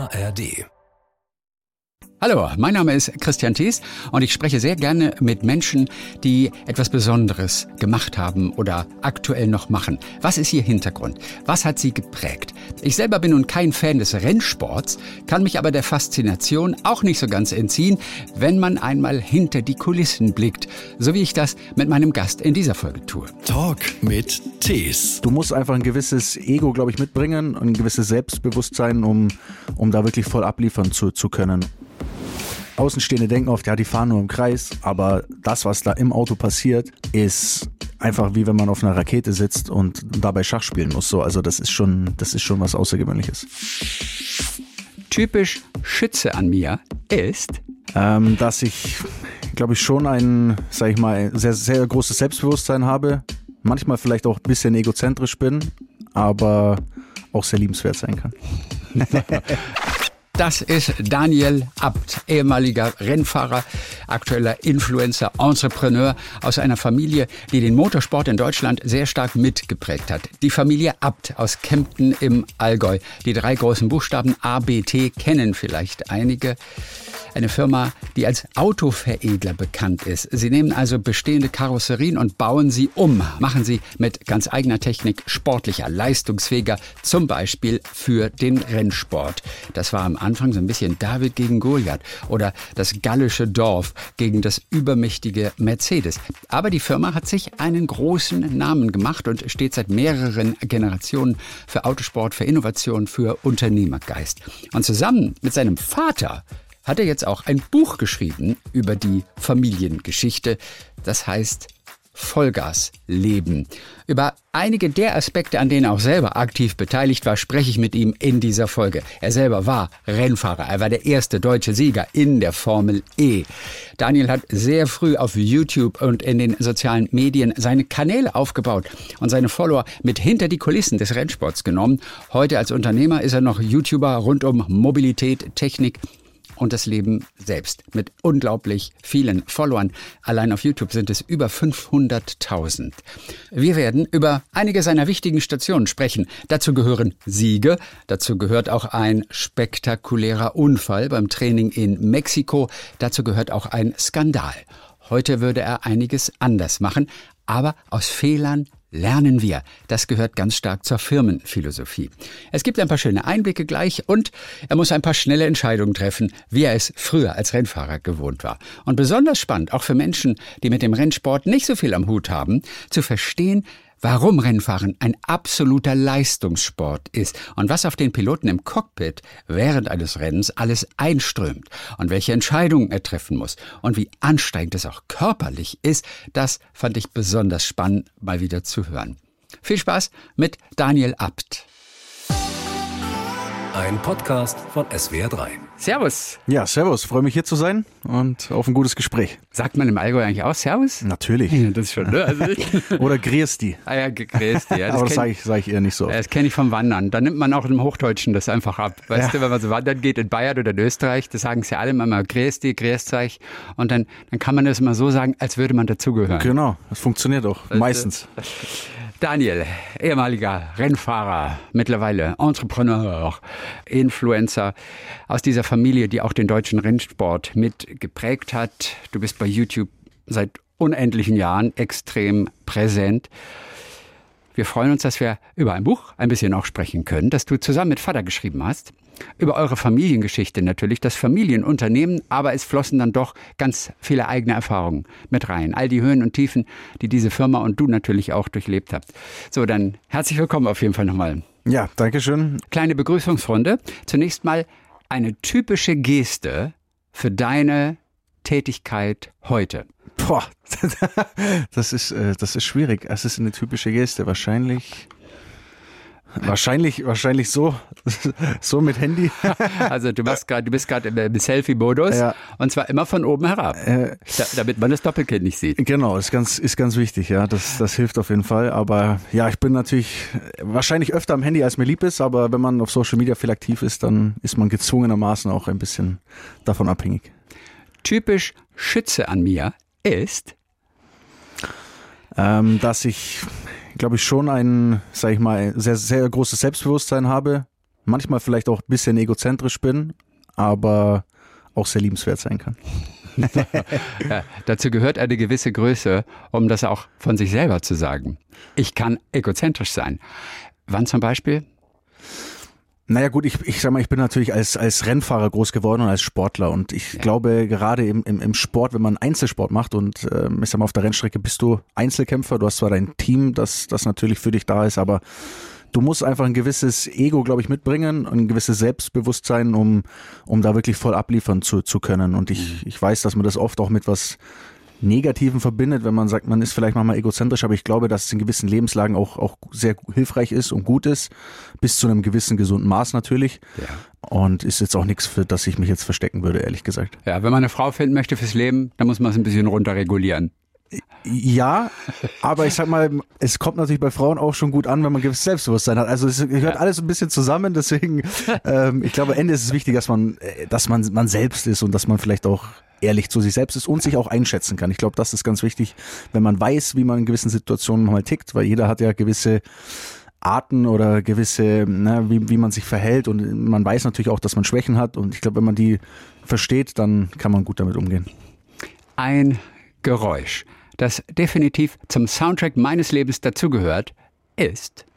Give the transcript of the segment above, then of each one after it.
ARD. Hallo, mein Name ist Christian Thies und ich spreche sehr gerne mit Menschen, die etwas Besonderes gemacht haben oder aktuell noch machen. Was ist ihr Hintergrund? Was hat sie geprägt? Ich selber bin nun kein Fan des Rennsports, kann mich aber der Faszination auch nicht so ganz entziehen, wenn man einmal hinter die Kulissen blickt, so wie ich das mit meinem Gast in dieser Folge tue. Talk mit Thies. Du musst einfach ein gewisses Ego, glaube ich, mitbringen und ein gewisses Selbstbewusstsein, um da wirklich voll abliefern zu können. Außenstehende denken oft, ja, die fahren nur im Kreis, aber das, was da im Auto passiert, ist einfach wie wenn man auf einer Rakete sitzt und dabei Schach spielen muss. So, also das ist schon was Außergewöhnliches. Typisch Schütze an mir ist, dass ich, glaube ich, schon ein, sag ich mal, sehr, sehr großes Selbstbewusstsein habe. Manchmal vielleicht auch ein bisschen egozentrisch bin, aber auch sehr liebenswert sein kann. Das ist Daniel Abt, ehemaliger Rennfahrer, aktueller Influencer, Entrepreneur aus einer Familie, die den Motorsport in Deutschland sehr stark mitgeprägt hat. Die Familie Abt aus Kempten im Allgäu. Die 3 großen Buchstaben ABT kennen vielleicht einige. Eine Firma, die als Autoveredler bekannt ist. Sie nehmen also bestehende Karosserien und bauen sie um, machen sie mit ganz eigener Technik sportlicher, leistungsfähiger, zum Beispiel für den Rennsport. Das war am Anfang so ein bisschen David gegen Goliath oder das gallische Dorf gegen das übermächtige Mercedes. Aber die Firma hat sich einen großen Namen gemacht und steht seit mehreren Generationen für Autosport, für Innovation, für Unternehmergeist. Und zusammen mit seinem Vater hat er jetzt auch ein Buch geschrieben über die Familiengeschichte. Das heißt Vollgas Leben. Über einige der Aspekte, an denen er auch selber aktiv beteiligt war, spreche ich mit ihm in dieser Folge. Er selber war Rennfahrer. Er war der erste deutsche Sieger in der Formel E. Daniel hat sehr früh auf YouTube und in den sozialen Medien seine Kanäle aufgebaut und seine Follower mit hinter die Kulissen des Rennsports genommen. Heute als Unternehmer ist er noch YouTuber rund um Mobilität, Technik und das Leben selbst mit unglaublich vielen Followern. Allein auf YouTube sind es über 500.000. Wir werden über einige seiner wichtigen Stationen sprechen. Dazu gehören Siege, dazu gehört auch ein spektakulärer Unfall beim Training in Mexiko, dazu gehört auch ein Skandal. Heute würde er einiges anders machen, aber aus Fehlern lernen wir. Das gehört ganz stark zur Firmenphilosophie. Es gibt ein paar schöne Einblicke gleich und er muss ein paar schnelle Entscheidungen treffen, wie er es früher als Rennfahrer gewohnt war. Und besonders spannend, auch für Menschen, die mit dem Rennsport nicht so viel am Hut haben, zu verstehen, warum Rennfahren ein absoluter Leistungssport ist und was auf den Piloten im Cockpit während eines Rennens alles einströmt und welche Entscheidungen er treffen muss und wie anstrengend es auch körperlich ist, das fand ich besonders spannend, mal wieder zu hören. Viel Spaß mit Daniel Abt. Ein Podcast von SWR3. Servus. Ja, servus. Freue mich hier zu sein und auf ein gutes Gespräch. Sagt man im Allgäu eigentlich auch Servus? Natürlich. Ja, das ist schon, ne? Also Oder grüß die. Ah ja, grüß die. Ja, aber das sag ich eher nicht so. Das kenne ich vom Wandern. Da nimmt man auch im Hochdeutschen das einfach ab. Weißt du, wenn man so wandern geht in Bayern oder in Österreich, das sagen sie alle immer grüß die, grüß euch. Und dann kann man das immer so sagen, als würde man dazugehören. Genau, das funktioniert auch. Meistens. Daniel, ehemaliger Rennfahrer, mittlerweile Entrepreneur, Influencer aus dieser Familie, die auch den deutschen Rennsport mit geprägt hat. Du bist bei YouTube seit unendlichen Jahren extrem präsent. Wir freuen uns, dass wir über ein Buch ein bisschen auch sprechen können, das du zusammen mit Vater geschrieben hast. Über eure Familiengeschichte natürlich, das Familienunternehmen, aber es flossen dann doch ganz viele eigene Erfahrungen mit rein. All die Höhen und Tiefen, die diese Firma und du natürlich auch durchlebt habt. So, dann herzlich willkommen auf jeden Fall nochmal. Ja, danke schön. Kleine Begrüßungsrunde. Zunächst mal eine typische Geste für deine Tätigkeit heute. Boah, das ist schwierig. Es ist eine typische Geste. Wahrscheinlich so mit Handy. Also du bist gerade im Selfie-Modus, ja. Und zwar immer von oben herab, damit man das Doppelkinn nicht sieht. Genau, ist ganz wichtig, ja. Das hilft auf jeden Fall. Aber ja, ich bin natürlich wahrscheinlich öfter am Handy, als mir lieb ist. Aber wenn man auf Social Media viel aktiv ist, dann ist man gezwungenermaßen auch ein bisschen davon abhängig. Typisch Schütze an mir ist, dass ich, glaube ich, schon ein, sag ich mal, sehr, sehr großes Selbstbewusstsein habe. manchmal vielleicht auch ein bisschen egozentrisch bin, aber auch sehr liebenswert sein kann. Ja, dazu gehört eine gewisse Größe, um das auch von sich selber zu sagen. Ich kann egozentrisch sein. Wann zum Beispiel? Naja gut, ich sag mal, ich bin natürlich als Rennfahrer groß geworden und als Sportler und ich glaube gerade im Sport, wenn man Einzelsport macht und ich sag mal, auf der Rennstrecke bist du Einzelkämpfer, du hast zwar dein Team, das natürlich für dich da ist, aber du musst einfach ein gewisses Ego, glaube ich, mitbringen und ein gewisses Selbstbewusstsein, um da wirklich voll abliefern zu können und ich weiß, dass man das oft auch mit was Negativen verbindet, wenn man sagt, man ist vielleicht manchmal egozentrisch, aber ich glaube, dass es in gewissen Lebenslagen auch sehr hilfreich ist und gut ist, bis zu einem gewissen gesunden Maß natürlich. Ja. Und ist jetzt auch nichts, für das ich mich jetzt verstecken würde, ehrlich gesagt. Ja, wenn man eine Frau finden möchte fürs Leben, dann muss man es ein bisschen runterregulieren. Ja, aber ich sag mal, es kommt natürlich bei Frauen auch schon gut an, wenn man gewisses Selbstbewusstsein hat. Also es gehört alles ein bisschen zusammen, deswegen ich glaube, am Ende ist es wichtig, dass man selbst ist und dass man vielleicht auch ehrlich zu sich selbst ist und sich auch einschätzen kann. Ich glaube, das ist ganz wichtig, wenn man weiß, wie man in gewissen Situationen mal tickt, weil jeder hat ja gewisse Arten oder gewisse, wie man sich verhält und man weiß natürlich auch, dass man Schwächen hat und ich glaube, wenn man die versteht, dann kann man gut damit umgehen. Ein Geräusch, das definitiv zum Soundtrack meines Lebens dazugehört, ist...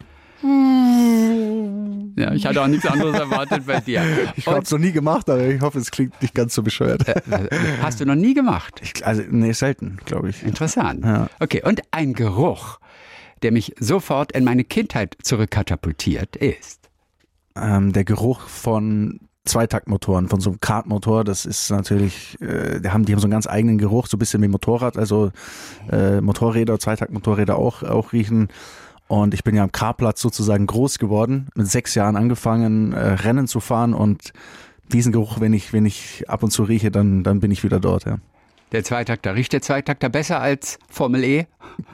Ja, ich hatte auch nichts anderes erwartet bei dir. Ich habe es noch nie gemacht, aber ich hoffe, es klingt nicht ganz so bescheuert. Hast du noch nie gemacht? Nee, selten, glaube ich. Interessant. Ja. Okay, und ein Geruch, der mich sofort in meine Kindheit zurückkatapultiert, ist? Der Geruch von Zweitaktmotoren, von so einem Kartmotor, das ist natürlich, die haben so einen ganz eigenen Geruch, so ein bisschen wie Motorrad, also Motorräder, Zweitaktmotorräder auch riechen. Und ich bin ja am Karplatz sozusagen groß geworden, mit 6 Jahren angefangen, Rennen zu fahren und diesen Geruch, wenn ich ab und zu rieche, dann bin ich wieder dort, ja. Der Zweitakter, riecht der Zweitakter besser als Formel E?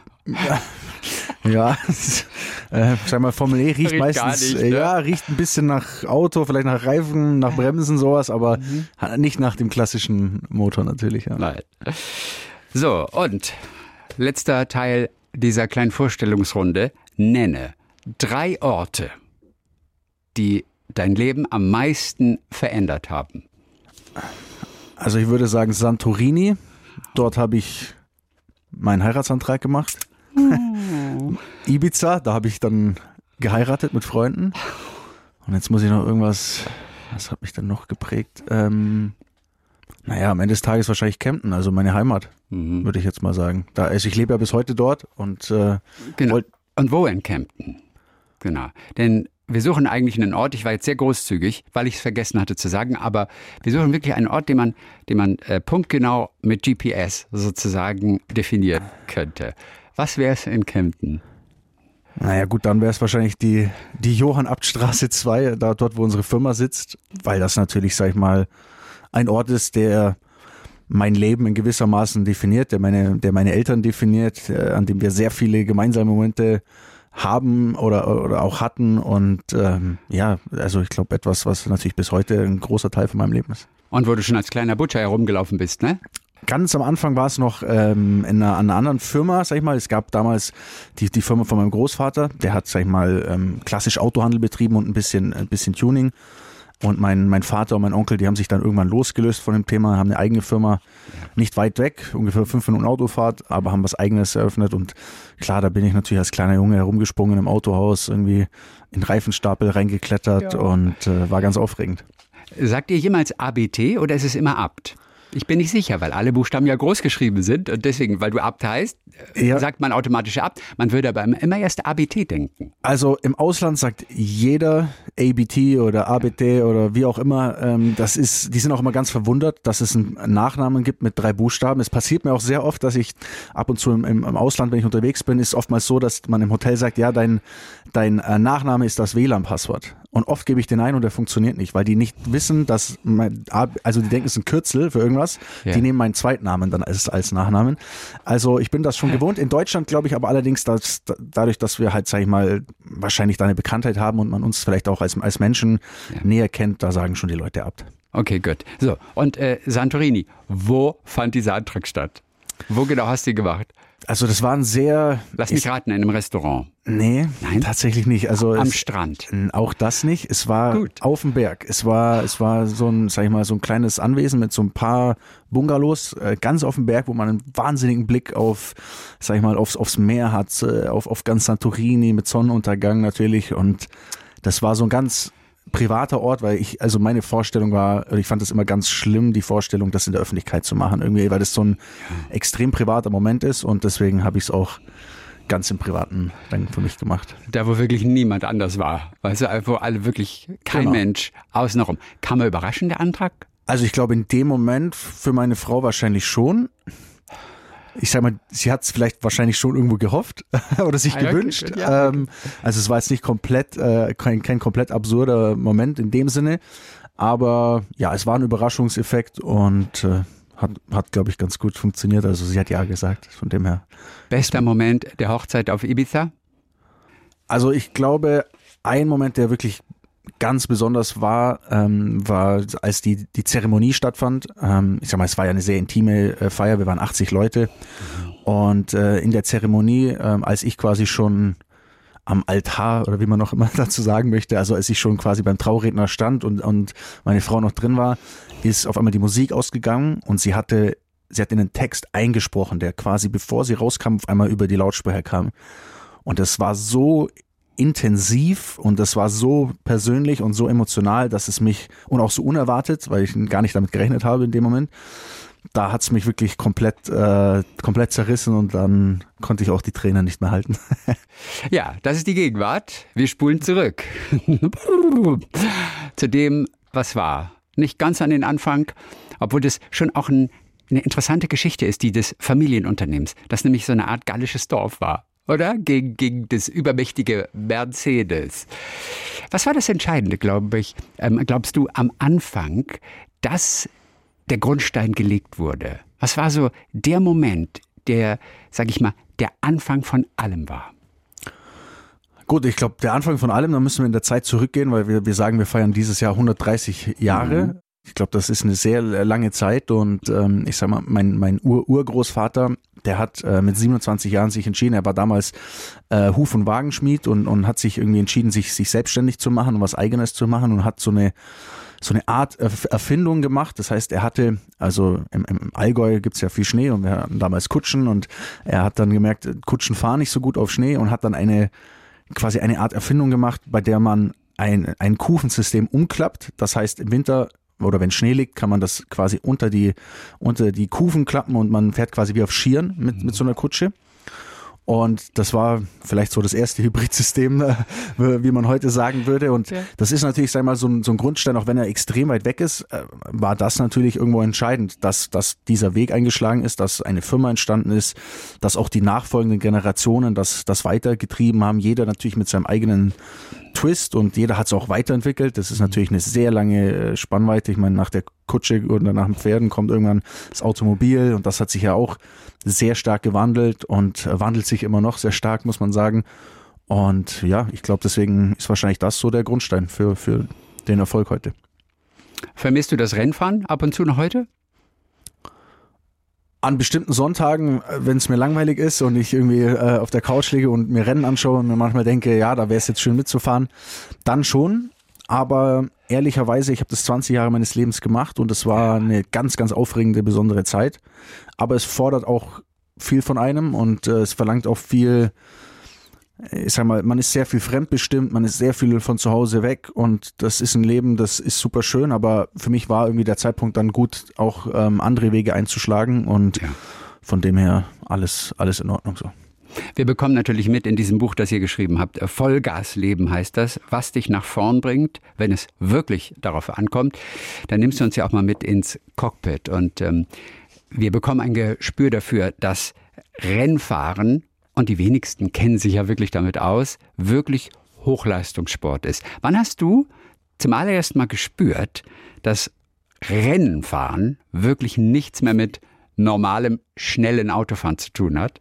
Ja, sag mal, Formel E riecht meistens, gar nicht, ne? Riecht ein bisschen nach Auto, vielleicht nach Reifen, nach Bremsen, sowas, aber nicht nach dem klassischen Motor natürlich, ja. Nein. So, und letzter Teil dieser kleinen Vorstellungsrunde. Nenne 3 Orte, die dein Leben am meisten verändert haben. Also ich würde sagen Santorini. Dort habe ich meinen Heiratsantrag gemacht. Ibiza, da habe ich dann geheiratet mit Freunden. Und jetzt muss ich noch irgendwas, was hat mich dann noch geprägt? Am Ende des Tages wahrscheinlich Kempten, also meine Heimat, würde ich jetzt mal sagen. Ich lebe ja bis heute dort und genau. Und wo in Kempten? Genau. Denn wir suchen eigentlich einen Ort, ich war jetzt sehr großzügig, weil ich es vergessen hatte zu sagen, aber wir suchen wirklich einen Ort, den man punktgenau mit GPS sozusagen definieren könnte. Was wäre es in Kempten? Naja gut, dann wäre es wahrscheinlich die Johann-Abt-Straße 2, dort wo unsere Firma sitzt, weil das natürlich, sag ich mal, ein Ort ist, der mein Leben in gewissermaßen definiert, der meine Eltern definiert, an dem wir sehr viele gemeinsame Momente haben oder auch hatten und also ich glaube etwas, was natürlich bis heute ein großer Teil von meinem Leben ist. Und wo du schon als kleiner Butcher herumgelaufen bist, ne? Ganz am Anfang war es noch in einer anderen Firma, sag ich mal. Es gab damals die Firma von meinem Großvater, der hat, sag ich mal, klassisch Autohandel betrieben und ein bisschen Tuning. Und mein Vater und mein Onkel, die haben sich dann irgendwann losgelöst von dem Thema, haben eine eigene Firma, nicht weit weg, ungefähr 5 Minuten Autofahrt, aber haben was Eigenes eröffnet. Und klar, da bin ich natürlich als kleiner Junge herumgesprungen im Autohaus, irgendwie in Reifenstapel reingeklettert und war ganz aufregend. Sagt ihr jemals ABT oder ist es immer Abt? Ich bin nicht sicher, weil alle Buchstaben ja groß geschrieben sind und deswegen, weil du Abt heißt, sagt man automatisch Abt. Man würde aber immer erst ABT denken. Also im Ausland sagt jeder ABT oder ABT oder wie auch immer. Die sind auch immer ganz verwundert, dass es einen Nachnamen gibt mit 3 Buchstaben. Es passiert mir auch sehr oft, dass ich ab und zu im Ausland, wenn ich unterwegs bin, ist oftmals so, dass man im Hotel sagt, ja, dein Nachname ist das WLAN-Passwort. Und oft gebe ich den ein und der funktioniert nicht, weil die nicht wissen, dass die denken, es ist ein Kürzel für irgendwas. Ja. Die nehmen meinen Zweitnamen dann als Nachnamen. Also ich bin das schon gewohnt. In Deutschland glaube ich aber allerdings, dass dadurch, dass wir halt, sag ich mal, wahrscheinlich da eine Bekanntheit haben und man uns vielleicht auch als Menschen näher kennt, da sagen schon die Leute Abt. Okay, gut. So, und Santorini, wo fand dieser Antrag statt? Wo genau hast du ihn gemacht? Also das war ein sehr... Lass mich raten, in einem Restaurant. Nee, Nein? tatsächlich nicht. Also Am Strand. Auch das nicht. Es war Gut. auf dem Berg. Es war so ein, sag ich mal, so ein kleines Anwesen mit so ein paar Bungalows, ganz auf dem Berg, wo man einen wahnsinnigen Blick auf, sag ich mal, aufs Meer hat, auf ganz Santorini mit Sonnenuntergang natürlich. Und das war so ein ganz privater Ort, weil meine Vorstellung war, ich fand das immer ganz schlimm, die Vorstellung, das in der Öffentlichkeit zu machen, irgendwie, weil das so ein extrem privater Moment ist und deswegen habe ich es auch ganz im Privaten dann für mich gemacht. Da, wo wirklich niemand anders war. Weißt du, wo alle wirklich, kein Genau. Mensch außenrum. Kam er überraschend, der Antrag? Also ich glaube in dem Moment für meine Frau wahrscheinlich schon. Ich sag mal, sie hat es vielleicht wahrscheinlich schon irgendwo gehofft oder sich gewünscht. Okay, ja, okay. Also es war jetzt nicht komplett, kein komplett absurder Moment in dem Sinne. Aber ja, es war ein Überraschungseffekt und hat glaube ich, ganz gut funktioniert. Also sie hat ja gesagt, von dem her. Bester Moment der Hochzeit auf Ibiza? Also ich glaube, ein Moment, der wirklich ganz besonders war, als die Zeremonie stattfand. Ich sag mal, es war ja eine sehr intime Feier, wir waren 80 Leute und in der Zeremonie, als ich quasi schon am Altar oder wie man noch immer dazu sagen möchte, also als ich schon quasi beim Trauredner stand und meine Frau noch drin war, ist auf einmal die Musik ausgegangen und sie hat in den Text eingesprochen, der quasi bevor sie rauskam, auf einmal über die Lautsprecher kam. Und das war so intensiv und das war so persönlich und so emotional, dass es mich, und auch so unerwartet, weil ich gar nicht damit gerechnet habe in dem Moment, da hat es mich wirklich komplett zerrissen und dann konnte ich auch die Tränen nicht mehr halten. Ja, das ist die Gegenwart. Wir spulen zurück. Zu dem, was war. Nicht ganz an den Anfang, obwohl das schon auch eine interessante Geschichte ist, die des Familienunternehmens, das nämlich so eine Art gallisches Dorf war. Oder? Gegen das übermächtige Mercedes. Was war das Entscheidende, glaubst du, am Anfang, dass der Grundstein gelegt wurde? Was war so der Moment, der, sag ich mal, der Anfang von allem war? Gut, ich glaube, der Anfang von allem, da müssen wir in der Zeit zurückgehen, weil wir sagen, wir feiern dieses Jahr 130 Jahre. Mhm. Ich glaube, das ist eine sehr lange Zeit und ich sag mal, mein Urgroßvater, der hat mit 27 Jahren sich entschieden, er war damals Huf- und Wagenschmied und hat sich irgendwie entschieden, sich selbstständig zu machen und was Eigenes zu machen und hat so eine Art Erfindung gemacht. Das heißt, er hatte, also im Allgäu gibt's ja viel Schnee und wir hatten damals Kutschen und er hat dann gemerkt, Kutschen fahren nicht so gut auf Schnee und hat dann quasi eine Art Erfindung gemacht, bei der man ein Kufensystem umklappt. Das heißt, im Winter oder wenn Schnee liegt, kann man das quasi unter die Kufen klappen und man fährt quasi wie auf Skiern mit so einer Kutsche. Und das war vielleicht so das erste Hybridsystem, wie man heute sagen würde. Und das ist natürlich, sag ich mal, so ein Grundstein, auch wenn er extrem weit weg ist, war das natürlich irgendwo entscheidend, dass dieser Weg eingeschlagen ist, dass eine Firma entstanden ist, dass auch die nachfolgenden Generationen das weitergetrieben haben. Jeder natürlich mit seinem eigenen Twist und jeder hat es auch weiterentwickelt. Das ist natürlich eine sehr lange Spannweite. Ich meine, nach der Kutsche oder nach dem Pferden kommt irgendwann das Automobil und das hat sich ja auch sehr stark gewandelt und wandelt sich immer noch sehr stark, muss man sagen. Und ja, ich glaube, deswegen ist wahrscheinlich das so der Grundstein für den Erfolg heute. Vermisst du das Rennfahren ab und zu noch heute? An bestimmten Sonntagen, wenn es mir langweilig ist und ich irgendwie auf der Couch liege und mir Rennen anschaue und mir manchmal denke, ja, da wäre es jetzt schön mitzufahren, dann schon. Aber ehrlicherweise, ich habe das 20 Jahre meines Lebens gemacht und es war eine ganz, ganz aufregende, besondere Zeit. Aber es fordert auch viel von einem und es verlangt auch viel, ich sag mal, man ist sehr viel fremdbestimmt, man ist sehr viel von zu Hause weg und das ist ein Leben, das ist super schön, aber für mich war irgendwie der Zeitpunkt dann gut, auch andere Wege einzuschlagen und von dem her alles in Ordnung so. Wir bekommen natürlich mit in diesem Buch, das ihr geschrieben habt, Vollgasleben heißt das, was dich nach vorn bringt, wenn es wirklich darauf ankommt. Dann nimmst du uns ja auch mal mit ins Cockpit und wir bekommen ein Gespür dafür, dass Rennfahren, und die wenigsten kennen sich ja wirklich damit aus, wirklich Hochleistungssport ist. Wann hast du zum allerersten Mal gespürt, dass Rennenfahren wirklich nichts mehr mit normalem, schnellen Autofahren zu tun hat?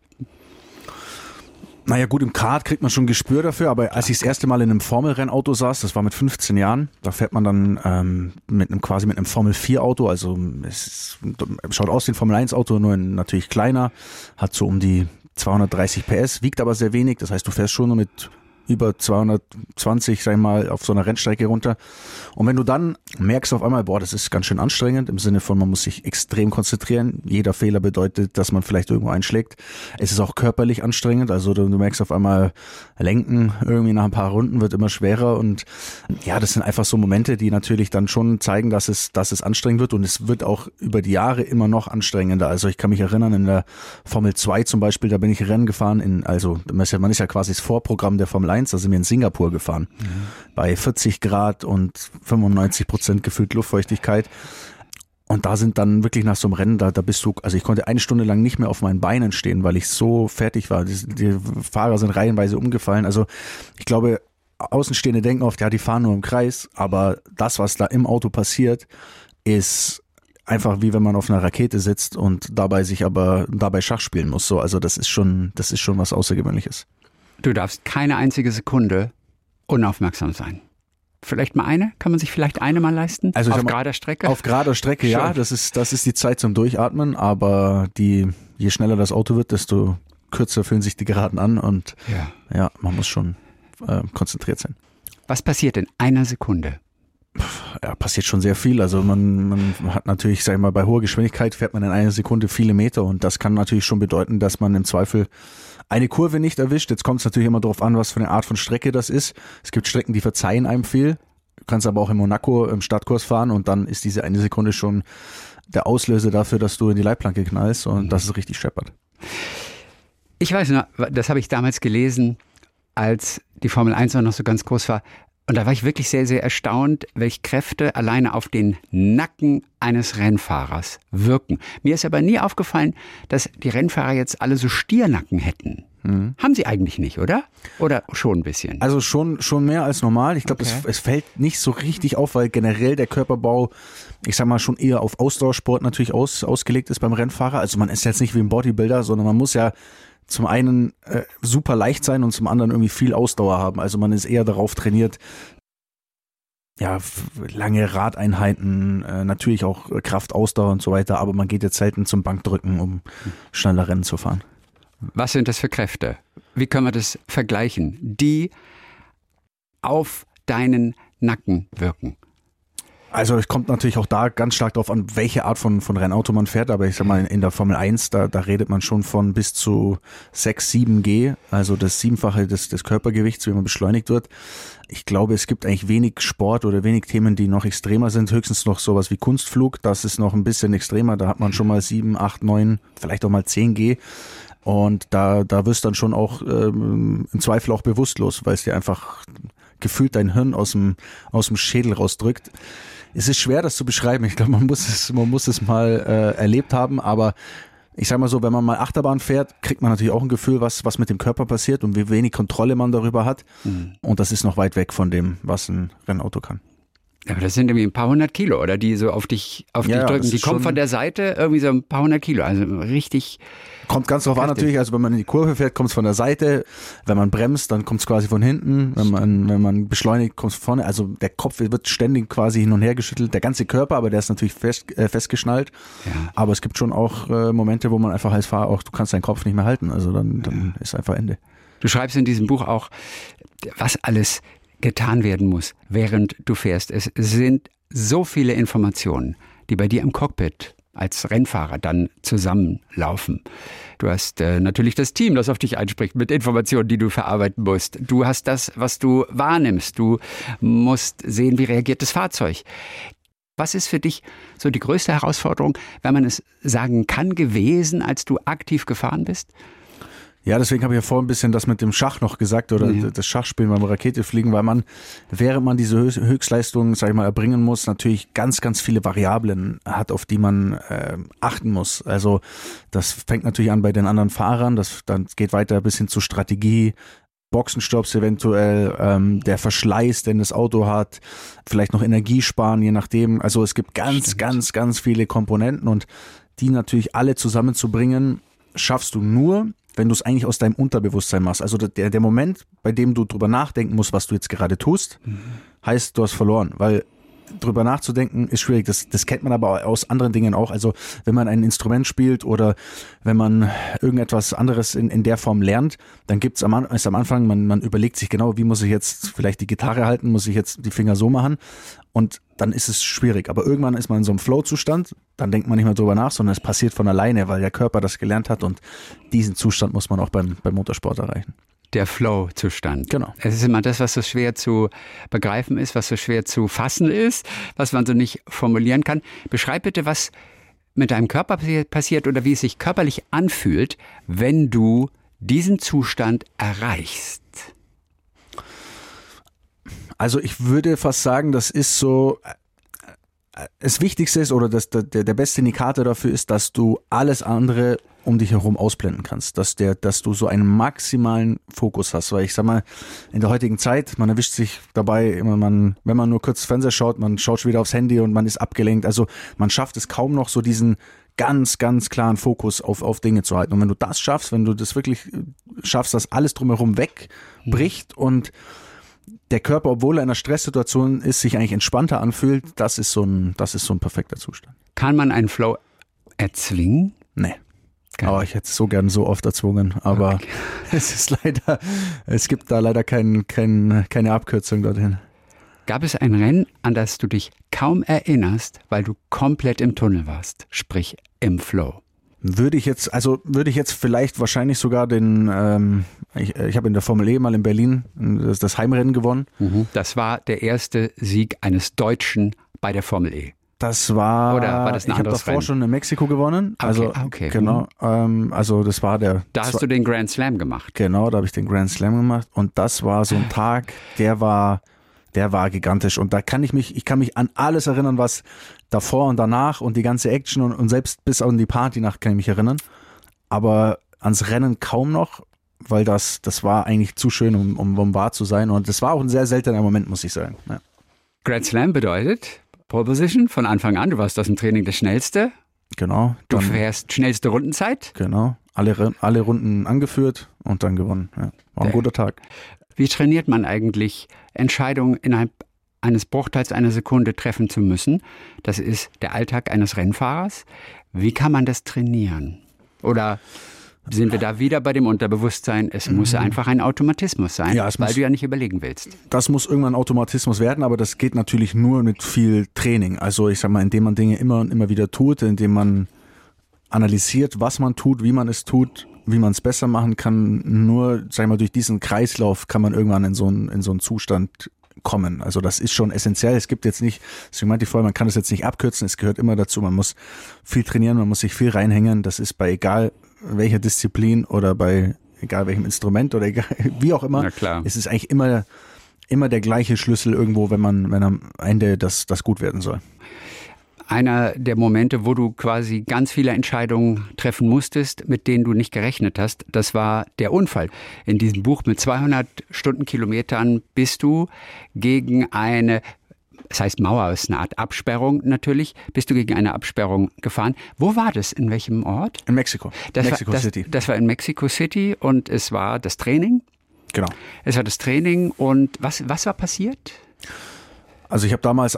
Naja gut, im Kart kriegt man schon ein Gespür dafür, aber als ich das erste Mal in einem Formel-Rennauto saß, das war mit 15 Jahren, da fährt man dann mit einem Formel-4-Auto, also es schaut aus wie ein Formel-1-Auto, nur natürlich kleiner, hat so um die 230 PS, wiegt aber sehr wenig. Das heißt, du fährst schon nur mit über 220, sag ich mal, auf so einer Rennstrecke runter. Und wenn du dann merkst auf einmal, boah, das ist ganz schön anstrengend, im Sinne von, man muss sich extrem konzentrieren. Jeder Fehler bedeutet, dass man vielleicht irgendwo einschlägt. Es ist auch körperlich anstrengend. Also du merkst auf einmal, Lenken irgendwie nach ein paar Runden wird immer schwerer. Und ja, das sind einfach so Momente, die natürlich dann schon zeigen, dass es anstrengend wird. Und es wird auch über die Jahre immer noch anstrengender. Also ich kann mich erinnern, in der Formel 2 zum Beispiel, da bin ich Rennen gefahren, man ist ja quasi das Vorprogramm der Formel 1, da sind wir in Singapur gefahren. Bei 40 Grad und 95% gefühlt Luftfeuchtigkeit. Und da sind dann wirklich nach so einem Rennen, da bist du, also ich konnte 1 Stunde lang nicht mehr auf meinen Beinen stehen, weil ich so fertig war. Die Fahrer sind reihenweise umgefallen. Also ich glaube, Außenstehende denken oft, ja, die fahren nur im Kreis, aber das, was da im Auto passiert, ist einfach wie wenn man auf einer Rakete sitzt und dabei Schach spielen muss. So, also das ist schon was Außergewöhnliches. Du darfst keine einzige Sekunde unaufmerksam sein. Vielleicht mal eine? Kann man sich vielleicht eine mal leisten? Also auf gerader Strecke? Auf gerader Strecke, ja. Das ist die Zeit zum Durchatmen, aber je schneller das Auto wird, desto kürzer fühlen sich die Geraden an und ja man muss schon konzentriert sein. Was passiert in einer Sekunde? Ja, passiert schon sehr viel. Also man hat natürlich, sag ich mal, bei hoher Geschwindigkeit fährt man in einer Sekunde viele Meter und das kann natürlich schon bedeuten, dass man im Zweifel eine Kurve nicht erwischt. Jetzt kommt es natürlich immer darauf an, was für eine Art von Strecke das ist. Es gibt Strecken, die verzeihen einem viel. Du kannst aber auch in Monaco im Startkurs fahren und dann ist diese eine Sekunde schon der Auslöser dafür, dass du in die Leitplanke knallst und dass es richtig scheppert. Ich weiß noch, das habe ich damals gelesen, als die Formel 1 noch so ganz groß war. Und da war ich wirklich sehr, sehr erstaunt, welche Kräfte alleine auf den Nacken eines Rennfahrers wirken. Mir ist aber nie aufgefallen, dass die Rennfahrer jetzt alle so Stiernacken hätten. Haben sie eigentlich nicht, oder? Oder schon ein bisschen? Also schon mehr als normal. Ich glaube, es fällt nicht so richtig auf, weil generell der Körperbau, ich sag mal, schon eher auf Ausdauersport natürlich ausgelegt ist beim Rennfahrer. Also man ist jetzt nicht wie ein Bodybuilder, sondern man muss ja zum einen super leicht sein und zum anderen irgendwie viel Ausdauer haben. Also man ist eher darauf trainiert, ja, lange Radeinheiten, natürlich auch Kraft, Ausdauer und so weiter, aber man geht jetzt selten zum Bankdrücken, um schneller Rennen zu fahren. Was sind das für Kräfte? Wie können wir das vergleichen, die auf deinen Nacken wirken? Also es kommt natürlich auch da ganz stark darauf an, welche Art von Rennauto man fährt, aber ich sag mal, in der Formel 1, da redet man schon von bis zu 6, 7 G, also das 7-fache des Körpergewichts, wie man beschleunigt wird. Ich glaube, es gibt eigentlich wenig Sport oder wenig Themen, die noch extremer sind, höchstens noch sowas wie Kunstflug, das ist noch ein bisschen extremer, da hat man schon mal 7, 8, 9, vielleicht auch mal 10 G. Und da wirst du dann schon auch im Zweifel auch bewusstlos, weil es dir einfach gefühlt dein Hirn aus dem Schädel rausdrückt. Es ist schwer, das zu beschreiben. Ich glaube, man muss es mal erlebt haben, aber ich sage mal so, wenn man mal Achterbahn fährt, kriegt man natürlich auch ein Gefühl, was mit dem Körper passiert und wie wenig Kontrolle man darüber hat. Und das ist noch weit weg von dem, was ein Rennauto kann. Ja, aber das sind irgendwie ein paar 100 Kilo, oder? Die so auf dich drücken. Die kommen von der Seite irgendwie so ein paar 100 Kilo. Also richtig. Kommt ganz drauf an natürlich. Also wenn man in die Kurve fährt, kommt es von der Seite. Wenn man bremst, dann kommt es quasi von hinten. Wenn man beschleunigt, kommt es vorne. Also der Kopf wird ständig quasi hin und her geschüttelt. Der ganze Körper, aber der ist natürlich festgeschnallt. Ja. Aber es gibt schon auch Momente, wo man einfach als Fahrer auch, du kannst deinen Kopf nicht mehr halten. Also dann ist einfach Ende. Du schreibst in diesem Buch auch, was alles getan werden muss, während du fährst. Es sind so viele Informationen, die bei dir im Cockpit als Rennfahrer dann zusammenlaufen. Du hast natürlich das Team, das auf dich einspricht mit Informationen, die du verarbeiten musst. Du hast das, was du wahrnimmst. Du musst sehen, wie reagiert das Fahrzeug. Was ist für dich so die größte Herausforderung, wenn man es sagen kann, gewesen, als du aktiv gefahren bist? Ja, deswegen habe ich ja vorhin ein bisschen das mit dem Schach noch gesagt oder das Schachspielen beim Raketefliegen, weil man, während man diese Höchstleistung, sag ich mal, erbringen muss, natürlich ganz, ganz viele Variablen hat, auf die man achten muss. Also das fängt natürlich an bei den anderen Fahrern, dann geht weiter bis hin zu Strategie, Boxenstopps eventuell, der Verschleiß, den das Auto hat, vielleicht noch Energie sparen, je nachdem. Also es gibt ganz viele Komponenten und die natürlich alle zusammenzubringen, schaffst du nur, wenn du es eigentlich aus deinem Unterbewusstsein machst. Also der Moment, bei dem du drüber nachdenken musst, was du jetzt gerade tust, heißt, du hast verloren. Weil drüber nachzudenken ist schwierig. Das kennt man aber aus anderen Dingen auch. Also wenn man ein Instrument spielt oder wenn man irgendetwas anderes in der Form lernt, dann gibt's am Anfang, man überlegt sich genau, wie muss ich jetzt vielleicht die Gitarre halten, muss ich jetzt die Finger so machen und dann ist es schwierig. Aber irgendwann ist man in so einem Flow-Zustand, dann denkt man nicht mehr drüber nach, sondern es passiert von alleine, weil der Körper das gelernt hat und diesen Zustand muss man auch beim Motorsport erreichen. Der Flow-Zustand. Genau. Es ist immer das, was so schwer zu begreifen ist, was so schwer zu fassen ist, was man so nicht formulieren kann. Beschreib bitte, was mit deinem Körper passiert oder wie es sich körperlich anfühlt, wenn du diesen Zustand erreichst. Also ich würde fast sagen, das ist so, das Wichtigste ist oder der beste Indikator dafür ist, dass du alles andere um dich herum ausblenden kannst, dass du so einen maximalen Fokus hast, weil ich sag mal, in der heutigen Zeit, man erwischt sich dabei immer, wenn man nur kurz Fernseher schaut, man schaut schon wieder aufs Handy und man ist abgelenkt, also man schafft es kaum noch so diesen ganz, ganz klaren Fokus auf Dinge zu halten und wenn du das schaffst, wenn du das wirklich schaffst, dass alles drumherum wegbricht und der Körper, obwohl er in einer Stresssituation ist, sich eigentlich entspannter anfühlt, das ist so ein perfekter Zustand. Kann man einen Flow erzwingen? Nee. Aber ich hätte es so gern so oft erzwungen, aber okay. Es gibt da leider keine Abkürzung dorthin. Gab es ein Rennen, an das du dich kaum erinnerst, weil du komplett im Tunnel warst, sprich im Flow? Würde ich jetzt vielleicht wahrscheinlich sogar ich habe in der Formel E mal in Berlin das Heimrennen gewonnen. Das war der erste Sieg eines Deutschen bei der Formel E. Das war, oder war das ein ich habe davor Rennen? Schon in Mexiko gewonnen. Also, okay. Genau. Also das war der. Da hast du den Grand Slam gemacht. Genau, da habe ich den Grand Slam gemacht und das war so ein Tag, der war gigantisch und da kann ich mich an alles erinnern, was davor und danach und die ganze Action und selbst bis an die Partynacht kann ich mich erinnern. Aber ans Rennen kaum noch, weil das war eigentlich zu schön, um wahr zu sein und das war auch ein sehr seltener Moment, muss ich sagen. Ja. Grand Slam bedeutet Pole Position von Anfang an. Du warst aus dem Training der Schnellste. Genau. Du fährst schnellste Rundenzeit. Genau. Alle Runden angeführt und dann gewonnen. Ja. War ein guter Tag. Wie trainiert man eigentlich, Entscheidungen innerhalb eines Bruchteils einer Sekunde treffen zu müssen? Das ist der Alltag eines Rennfahrers. Wie kann man das trainieren? Oder sind wir da wieder bei dem Unterbewusstsein? Es muss einfach ein Automatismus sein, weil du ja nicht überlegen willst. Das muss irgendwann ein Automatismus werden, aber das geht natürlich nur mit viel Training. Also ich sag mal, indem man Dinge immer und immer wieder tut, indem man analysiert, was man tut, wie man es tut, wie man es besser machen kann. Nur, sag ich mal, durch diesen Kreislauf kann man irgendwann in so einen Zustand kommen. Also das ist schon essentiell. Es gibt jetzt nicht, deswegen meinte ich vorher, man kann es jetzt nicht abkürzen. Es gehört immer dazu. Man muss viel trainieren, man muss sich viel reinhängen. Das ist bei egal welcher Disziplin oder bei egal welchem Instrument oder egal, wie auch immer. Na klar. Es ist eigentlich immer der gleiche Schlüssel irgendwo, wenn am Ende das gut werden soll. Einer der Momente, wo du quasi ganz viele Entscheidungen treffen musstest, mit denen du nicht gerechnet hast, das war der Unfall. In diesem Buch mit 200 Stundenkilometern bist du gegen eine, das heißt Mauer, ist eine Art Absperrung natürlich, bist du gegen eine Absperrung gefahren. Wo war das? In welchem Ort? In Mexiko. Mexico City. Das war in Mexico City und es war das Training. Genau. Es war das Training und was war passiert? Also ich habe damals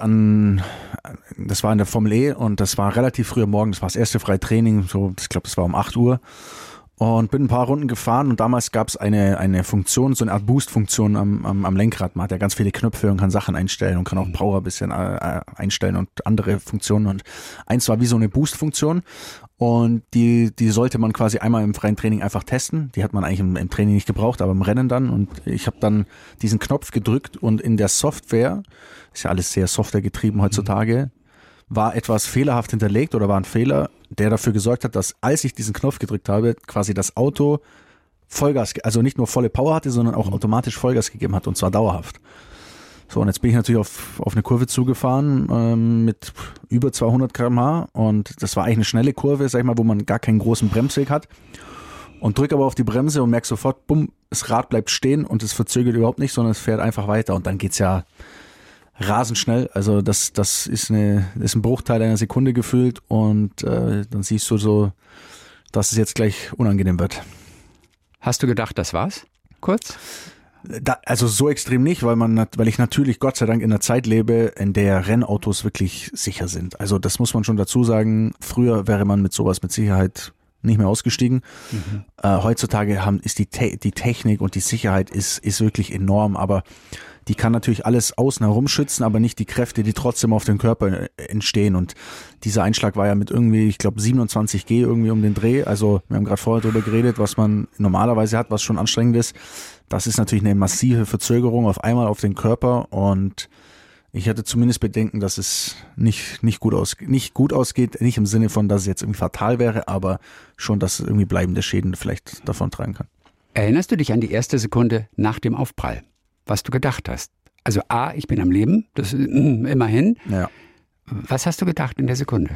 das war in der Formel E und das war relativ früh am Morgen, das war das erste freie Training, so, ich glaube, das war um 8 Uhr und bin ein paar Runden gefahren und damals gab es eine Funktion, so eine Art Boost-Funktion am Lenkrad. Man hat ja ganz viele Knöpfe und kann Sachen einstellen und kann auch Power ein bisschen einstellen und andere Funktionen und eins war wie so eine Boost-Funktion und die sollte man quasi einmal im freien Training einfach testen. Die hat man eigentlich im Training nicht gebraucht, aber im Rennen dann und ich habe dann diesen Knopf gedrückt und in der Software, ist ja alles sehr softwaregetrieben heutzutage, war etwas fehlerhaft hinterlegt oder war ein Fehler, der dafür gesorgt hat, dass als ich diesen Knopf gedrückt habe, quasi das Auto Vollgas, also nicht nur volle Power hatte, sondern auch automatisch Vollgas gegeben hat und zwar dauerhaft. So, und jetzt bin ich natürlich auf eine Kurve zugefahren mit über 200 km/h und das war eigentlich eine schnelle Kurve, sag ich mal, wo man gar keinen großen Bremsweg hat und drück aber auf die Bremse und merk sofort, bumm, das Rad bleibt stehen und es verzögert überhaupt nicht, sondern es fährt einfach weiter und dann geht's ja rasend schnell, also das ist ein Bruchteil einer Sekunde gefühlt und dann siehst du so, dass es jetzt gleich unangenehm wird. Hast du gedacht, das war's? Kurz? Also so extrem nicht, weil ich natürlich Gott sei Dank in einer Zeit lebe, in der Rennautos wirklich sicher sind. Also das muss man schon dazu sagen. Früher wäre man mit sowas mit Sicherheit nicht mehr ausgestiegen. Heutzutage ist die Technik und die Sicherheit ist wirklich enorm, aber die kann natürlich alles außen herum schützen, aber nicht die Kräfte, die trotzdem auf dem Körper entstehen. Und dieser Einschlag war ja mit irgendwie, ich glaube 27 G irgendwie um den Dreh. Also wir haben gerade vorher drüber geredet, was man normalerweise hat, was schon anstrengend ist. Das ist natürlich eine massive Verzögerung auf einmal auf den Körper, und ich hatte zumindest Bedenken, dass es nicht gut ausgeht, nicht im Sinne von, dass es jetzt irgendwie fatal wäre, aber schon, dass es irgendwie bleibende Schäden vielleicht davontragen kann. Erinnerst du dich an die erste Sekunde nach dem Aufprall, was du gedacht hast? Also A, ich bin am Leben, das ist immerhin. Ja. Was hast du gedacht in der Sekunde?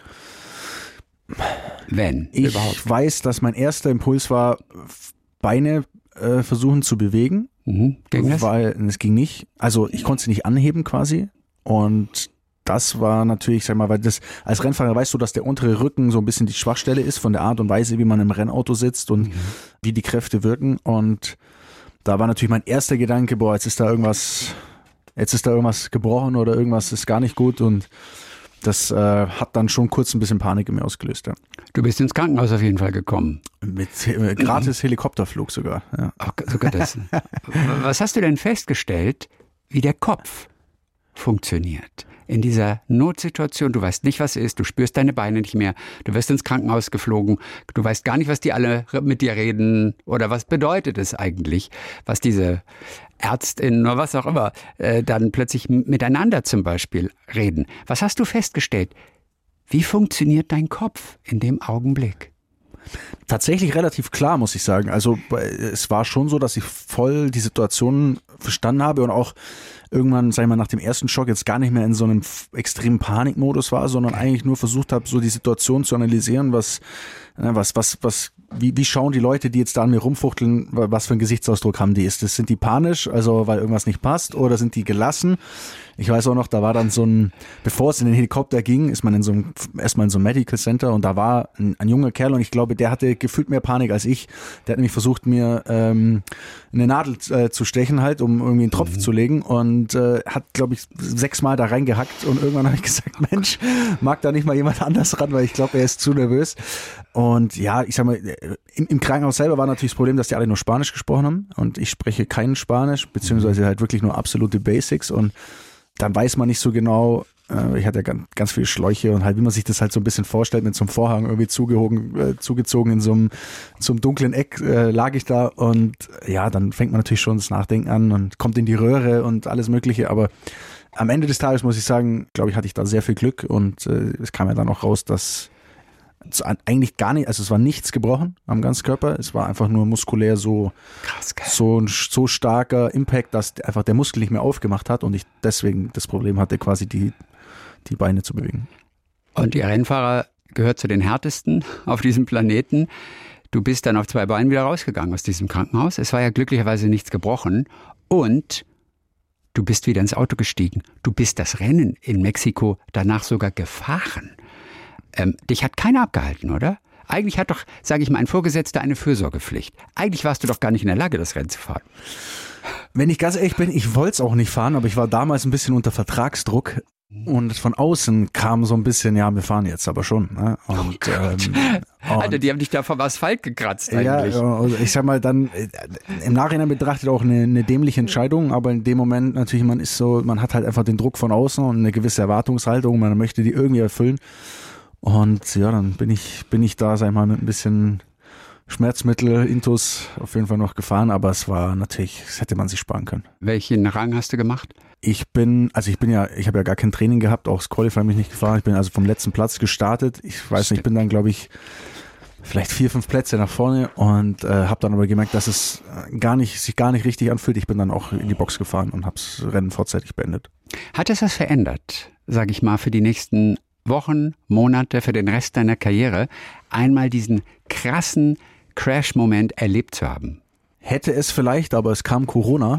Wenn überhaupt? Ich weiß, dass mein erster Impuls war, Beine versuchen zu bewegen. Ging das? Weil es ging nicht. Also ich konnte sie nicht anheben quasi. Und das war natürlich, sag mal, weil das als Rennfahrer weißt du, dass der untere Rücken so ein bisschen die Schwachstelle ist von der Art und Weise, wie man im Rennauto sitzt und wie die Kräfte wirken. Und da war natürlich mein erster Gedanke, boah, jetzt ist da irgendwas gebrochen oder irgendwas ist gar nicht gut, und das hat dann schon kurz ein bisschen Panik in mir ausgelöst. Ja. Du bist ins Krankenhaus auf jeden Fall gekommen. Mit gratis Helikopterflug sogar. Ja. Ach, sogar das. Was hast du denn festgestellt, wie der Kopf funktioniert? In dieser Notsituation, du weißt nicht, was ist, du spürst deine Beine nicht mehr, du wirst ins Krankenhaus geflogen, du weißt gar nicht, was die alle mit dir reden oder was bedeutet es eigentlich, was diese Ärztinnen oder was auch immer dann plötzlich miteinander zum Beispiel reden. Was hast du festgestellt? Wie funktioniert dein Kopf in dem Augenblick? Tatsächlich relativ klar, muss ich sagen. Also es war schon so, dass ich voll die Situation verstanden habe und auch irgendwann, sag ich mal, nach dem ersten Schock jetzt gar nicht mehr in so einem extremen Panikmodus war, sondern eigentlich nur versucht habe, so die Situation zu analysieren, wie schauen die Leute, die jetzt da an mir rumfuchteln, was für einen Gesichtsausdruck haben die? Sind die panisch, also weil irgendwas nicht passt, oder sind die gelassen? Ich weiß auch noch, da war dann bevor es in den Helikopter ging, ist man erstmal in so einem Medical Center, und da war ein junger Kerl, und ich glaube, der hatte gefühlt mehr Panik als ich. Der hat nämlich versucht, mir eine Nadel zu stechen halt, um irgendwie einen Tropf zu legen, und hat, glaube ich, 6-mal da reingehackt, und irgendwann habe ich gesagt, Mensch, mag da nicht mal jemand anders ran, weil ich glaube, er ist zu nervös. Und ja, ich sag mal, im Krankenhaus selber war natürlich das Problem, dass die alle nur Spanisch gesprochen haben, und ich spreche kein Spanisch, beziehungsweise halt wirklich nur absolute Basics, und dann weiß man nicht so genau, ich hatte ja ganz viele Schläuche und halt, wie man sich das halt so ein bisschen vorstellt, mit so einem Vorhang irgendwie zugezogen in so einem dunklen Eck lag ich da, und ja, dann fängt man natürlich schon das Nachdenken an und kommt in die Röhre und alles Mögliche, aber am Ende des Tages muss ich sagen, glaube ich, hatte ich da sehr viel Glück, und es kam ja dann auch raus, dass eigentlich gar nicht, also es war nichts gebrochen am ganzen Körper, es war einfach nur muskulär so starker Impact, dass einfach der Muskel nicht mehr aufgemacht hat und ich deswegen das Problem hatte, quasi die Beine zu bewegen. Und ihr Rennfahrer gehört zu den härtesten auf diesem Planeten. Du bist dann auf 2 Beinen wieder rausgegangen aus diesem Krankenhaus. Es war ja glücklicherweise nichts gebrochen, und du bist wieder ins Auto gestiegen. Du bist das Rennen in Mexiko danach sogar gefahren. Dich hat keiner abgehalten, oder? Eigentlich hat doch, sage ich mal, ein Vorgesetzter eine Fürsorgepflicht. Eigentlich warst du doch gar nicht in der Lage, das Rennen zu fahren. Wenn ich ganz ehrlich bin, ich wollte es auch nicht fahren, aber ich war damals ein bisschen unter Vertragsdruck. Und von außen kam so ein bisschen, ja, wir fahren jetzt aber schon. Ne? Und, Alter, die haben dich da vom Asphalt gekratzt eigentlich. Ja, ich sag mal, dann im Nachhinein betrachtet auch eine dämliche Entscheidung, aber in dem Moment natürlich, man hat halt einfach den Druck von außen und eine gewisse Erwartungshaltung, man möchte die irgendwie erfüllen. Und ja, dann bin ich da, sag ich mal, mit ein bisschen Schmerzmittel, Intus auf jeden Fall noch gefahren, aber es war natürlich, das hätte man sich sparen können. Welchen Rang hast du gemacht? Ich habe ja gar kein Training gehabt, auch das Qualifying mich nicht gefahren. Ich bin also vom letzten Platz gestartet. Ich weiß nicht, ich bin dann, glaube ich, vielleicht 4-5 Plätze nach vorne und habe dann aber gemerkt, dass es sich gar nicht richtig anfühlt. Ich bin dann auch in die Box gefahren und habe das Rennen vorzeitig beendet. Hat es was verändert, sage ich mal, für die nächsten Wochen, Monate, für den Rest deiner Karriere, einmal diesen krassen Crash-Moment erlebt zu haben? Hätte es vielleicht, aber es kam Corona.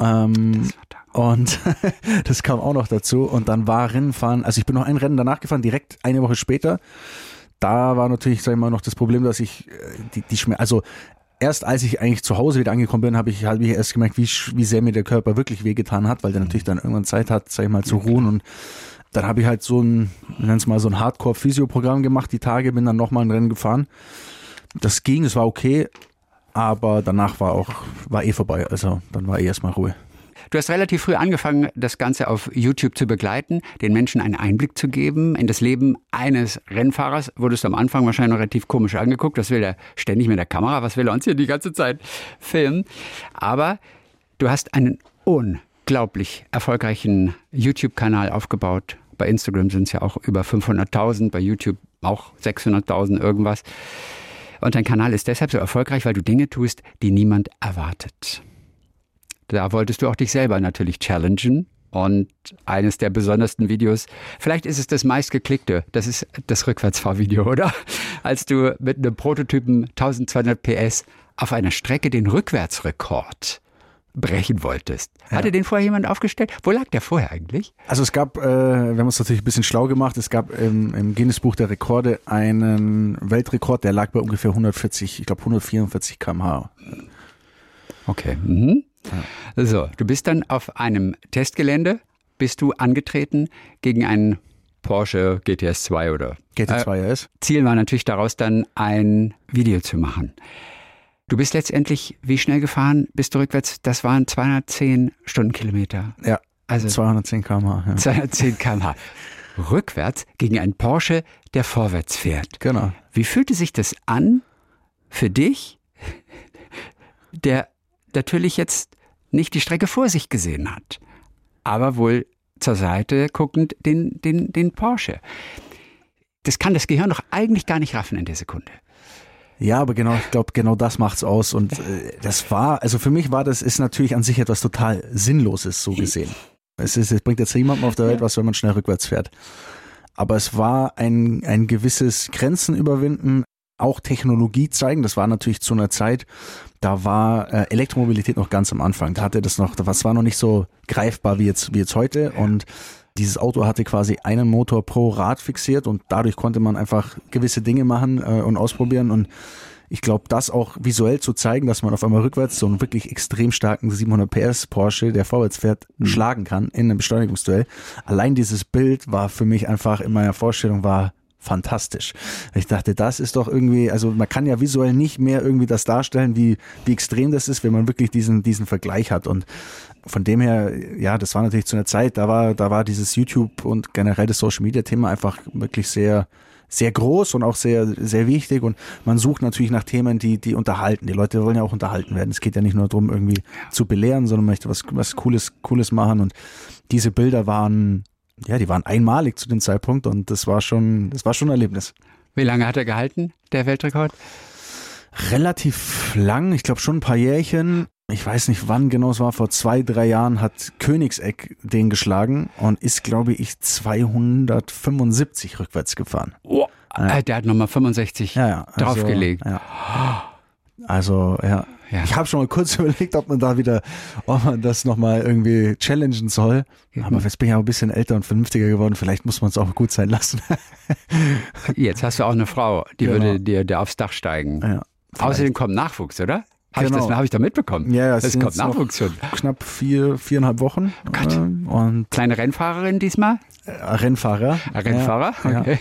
Und das kam auch noch dazu. Und dann war Rennenfahren, also ich bin noch ein Rennen danach gefahren, direkt eine Woche später. Da war natürlich, sag ich mal, noch das Problem, dass ich also erst als ich eigentlich zu Hause wieder angekommen bin, habe ich erst gemerkt, wie sehr mir der Körper wirklich wehgetan hat, weil der natürlich dann irgendwann Zeit hat, sag ich mal, zu ruhen. Und dann habe ich halt so ein Hardcore-Physio-Programm gemacht, die Tage, bin dann nochmal ein Rennen gefahren. Das ging, es war okay, aber danach war eh vorbei, also dann war eh erstmal Ruhe. Du hast relativ früh angefangen, das Ganze auf YouTube zu begleiten, den Menschen einen Einblick zu geben in das Leben eines Rennfahrers. Wurdest du am Anfang wahrscheinlich noch relativ komisch angeguckt. Was will der ständig mit der Kamera? Was will er uns hier die ganze Zeit filmen? Aber du hast einen unglaublich erfolgreichen YouTube-Kanal aufgebaut. Bei Instagram sind es ja auch über 500.000, bei YouTube auch 600.000 irgendwas. Und dein Kanal ist deshalb so erfolgreich, weil du Dinge tust, die niemand erwartet. Da wolltest du auch dich selber natürlich challengen. Und eines der besondersten Videos, vielleicht ist es das meistgeklickte, das ist das Rückwärtsfahrvideo, oder? Als du mit einem Prototypen 1200 PS auf einer Strecke den Rückwärtsrekord brechen wolltest. Ja. Hatte den vorher jemand aufgestellt? Wo lag der vorher eigentlich? Also es gab, wir haben uns natürlich ein bisschen schlau gemacht, es gab im Guinness-Buch der Rekorde einen Weltrekord, der lag bei ungefähr 144 km/h. Okay. Mhm. Ja. So, du bist dann auf einem Testgelände, bist du angetreten gegen einen Porsche GTS 2 oder? GT2 RS. Ziel war natürlich daraus dann ein Video zu machen. Du bist letztendlich wie schnell gefahren? Bist du rückwärts? Das waren 210 Stundenkilometer. Ja, also 210 km/h. Ja. 210 km/h. Rückwärts gegen einen Porsche, der vorwärts fährt. Genau. Wie fühlte sich das an für dich, der natürlich jetzt nicht die Strecke vor sich gesehen hat, aber wohl zur Seite guckend den Porsche? Das kann das Gehirn doch eigentlich gar nicht raffen in der Sekunde. Ja, aber genau, ich glaube, genau das macht's aus. Und also für mich ist natürlich an sich etwas total Sinnloses, so gesehen. Es bringt jetzt niemandem auf der Welt was, wenn man schnell rückwärts fährt. Aber es war ein gewisses Grenzen überwinden, auch Technologie zeigen. Das war natürlich zu einer Zeit, da war Elektromobilität noch ganz am Anfang. Das war noch nicht so greifbar wie jetzt heute. Und dieses Auto hatte quasi einen Motor pro Rad fixiert und dadurch konnte man einfach gewisse Dinge machen und ausprobieren. Und ich glaube, das auch visuell zu zeigen, dass man auf einmal rückwärts so einen wirklich extrem starken 700 PS Porsche, der vorwärts fährt, schlagen kann in einem Beschleunigungsduell. Allein dieses Bild war für mich einfach in meiner Vorstellung fantastisch. Ich dachte, das ist doch irgendwie, also man kann ja visuell nicht mehr irgendwie das darstellen, wie extrem das ist, wenn man wirklich diesen Vergleich hat. Und von dem her, ja, das war natürlich zu einer Zeit, da war dieses YouTube und generell das Social Media Thema einfach wirklich sehr, sehr groß und auch sehr, sehr wichtig. Und man sucht natürlich nach Themen, die unterhalten. Die Leute wollen ja auch unterhalten werden. Es geht ja nicht nur darum, irgendwie zu belehren, sondern man möchte was Cooles machen. Und diese Bilder die waren einmalig zu dem Zeitpunkt und das war schon ein Erlebnis. Wie lange hat er gehalten, der Weltrekord? Relativ lang, ich glaube schon ein paar Jährchen. Ich weiß nicht, wann genau es war, vor 2-3 Jahren hat Königsegg den geschlagen und ist, glaube ich, 275 rückwärts gefahren. Oh, ja. Der hat nochmal 65 draufgelegt. Also, ja. Ich habe schon mal kurz überlegt, ob man das nochmal irgendwie challengen soll. Aber jetzt bin ich auch ein bisschen älter und vernünftiger geworden. Vielleicht muss man es auch gut sein lassen. Jetzt hast du auch eine Frau, die würde dir aufs Dach steigen. Ja, außerdem kommt Nachwuchs, oder? Habe ich da mitbekommen? Ja, es kommt Nachwuchs schon. Knapp 4,5 Wochen. Oh Gott. Und kleine Rennfahrerin diesmal? Rennfahrer. Rennfahrer? Ja, okay.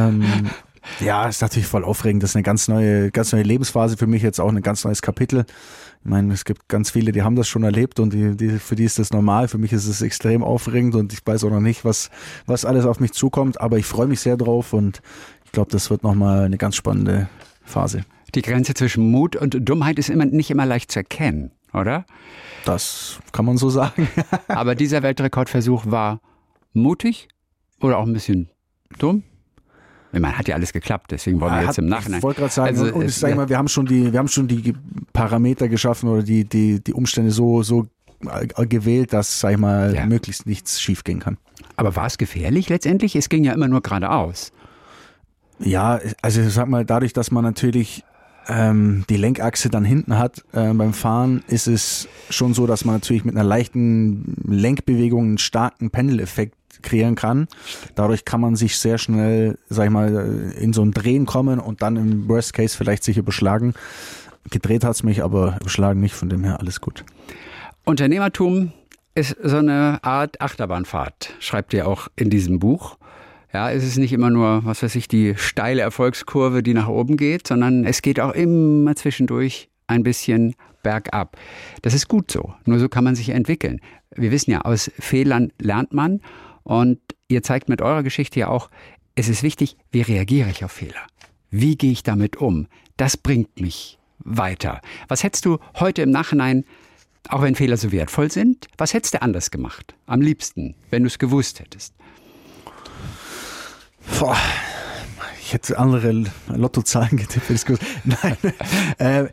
Ja, ist natürlich voll aufregend. Das ist eine ganz neue Lebensphase für mich, jetzt auch ein ganz neues Kapitel. Ich meine, es gibt ganz viele, die haben das schon erlebt und für die ist das normal. Für mich ist es extrem aufregend und ich weiß auch noch nicht, was alles auf mich zukommt, aber ich freue mich sehr drauf und ich glaube, das wird nochmal eine ganz spannende Phase. Die Grenze zwischen Mut und Dummheit ist nicht immer leicht zu erkennen, oder? Das kann man so sagen. Aber dieser Weltrekordversuch war mutig oder auch ein bisschen dumm? Ich meine, hat ja alles geklappt, deswegen wollen wir jetzt im Nachhinein. Ich wollte gerade sagen, und ich sage mal, wir haben schon die Parameter geschaffen oder die Umstände so gewählt, dass, sag ich mal, möglichst nichts schief gehen kann. Aber war es gefährlich letztendlich? Es ging ja immer nur geradeaus. Ja, also ich sag mal, dadurch, dass man natürlich die Lenkachse dann hinten hat beim Fahren, ist es schon so, dass man natürlich mit einer leichten Lenkbewegung einen starken Pendeleffekt kreieren kann. Dadurch kann man sich sehr schnell, sag ich mal, in so ein Drehen kommen und dann im Worst Case vielleicht sich überschlagen. gedreht hat's mich, aber überschlagen nicht, von dem her alles gut. Unternehmertum ist so eine Art Achterbahnfahrt, schreibt ihr auch in diesem Buch. Ja, es ist nicht immer nur, was weiß ich, die steile Erfolgskurve, die nach oben geht, sondern es geht auch immer zwischendurch ein bisschen bergab. Das ist gut so. Nur so kann man sich entwickeln. Wir wissen ja, aus Fehlern lernt man. Und ihr zeigt mit eurer Geschichte ja auch, es ist wichtig, wie reagiere ich auf Fehler? Wie gehe ich damit um? Das bringt mich weiter. Was hättest du heute im Nachhinein, auch wenn Fehler so wertvoll sind, was hättest du anders gemacht? Am liebsten, wenn du es gewusst hättest. Boah, ich hätte andere Lottozahlen getippt. Nein.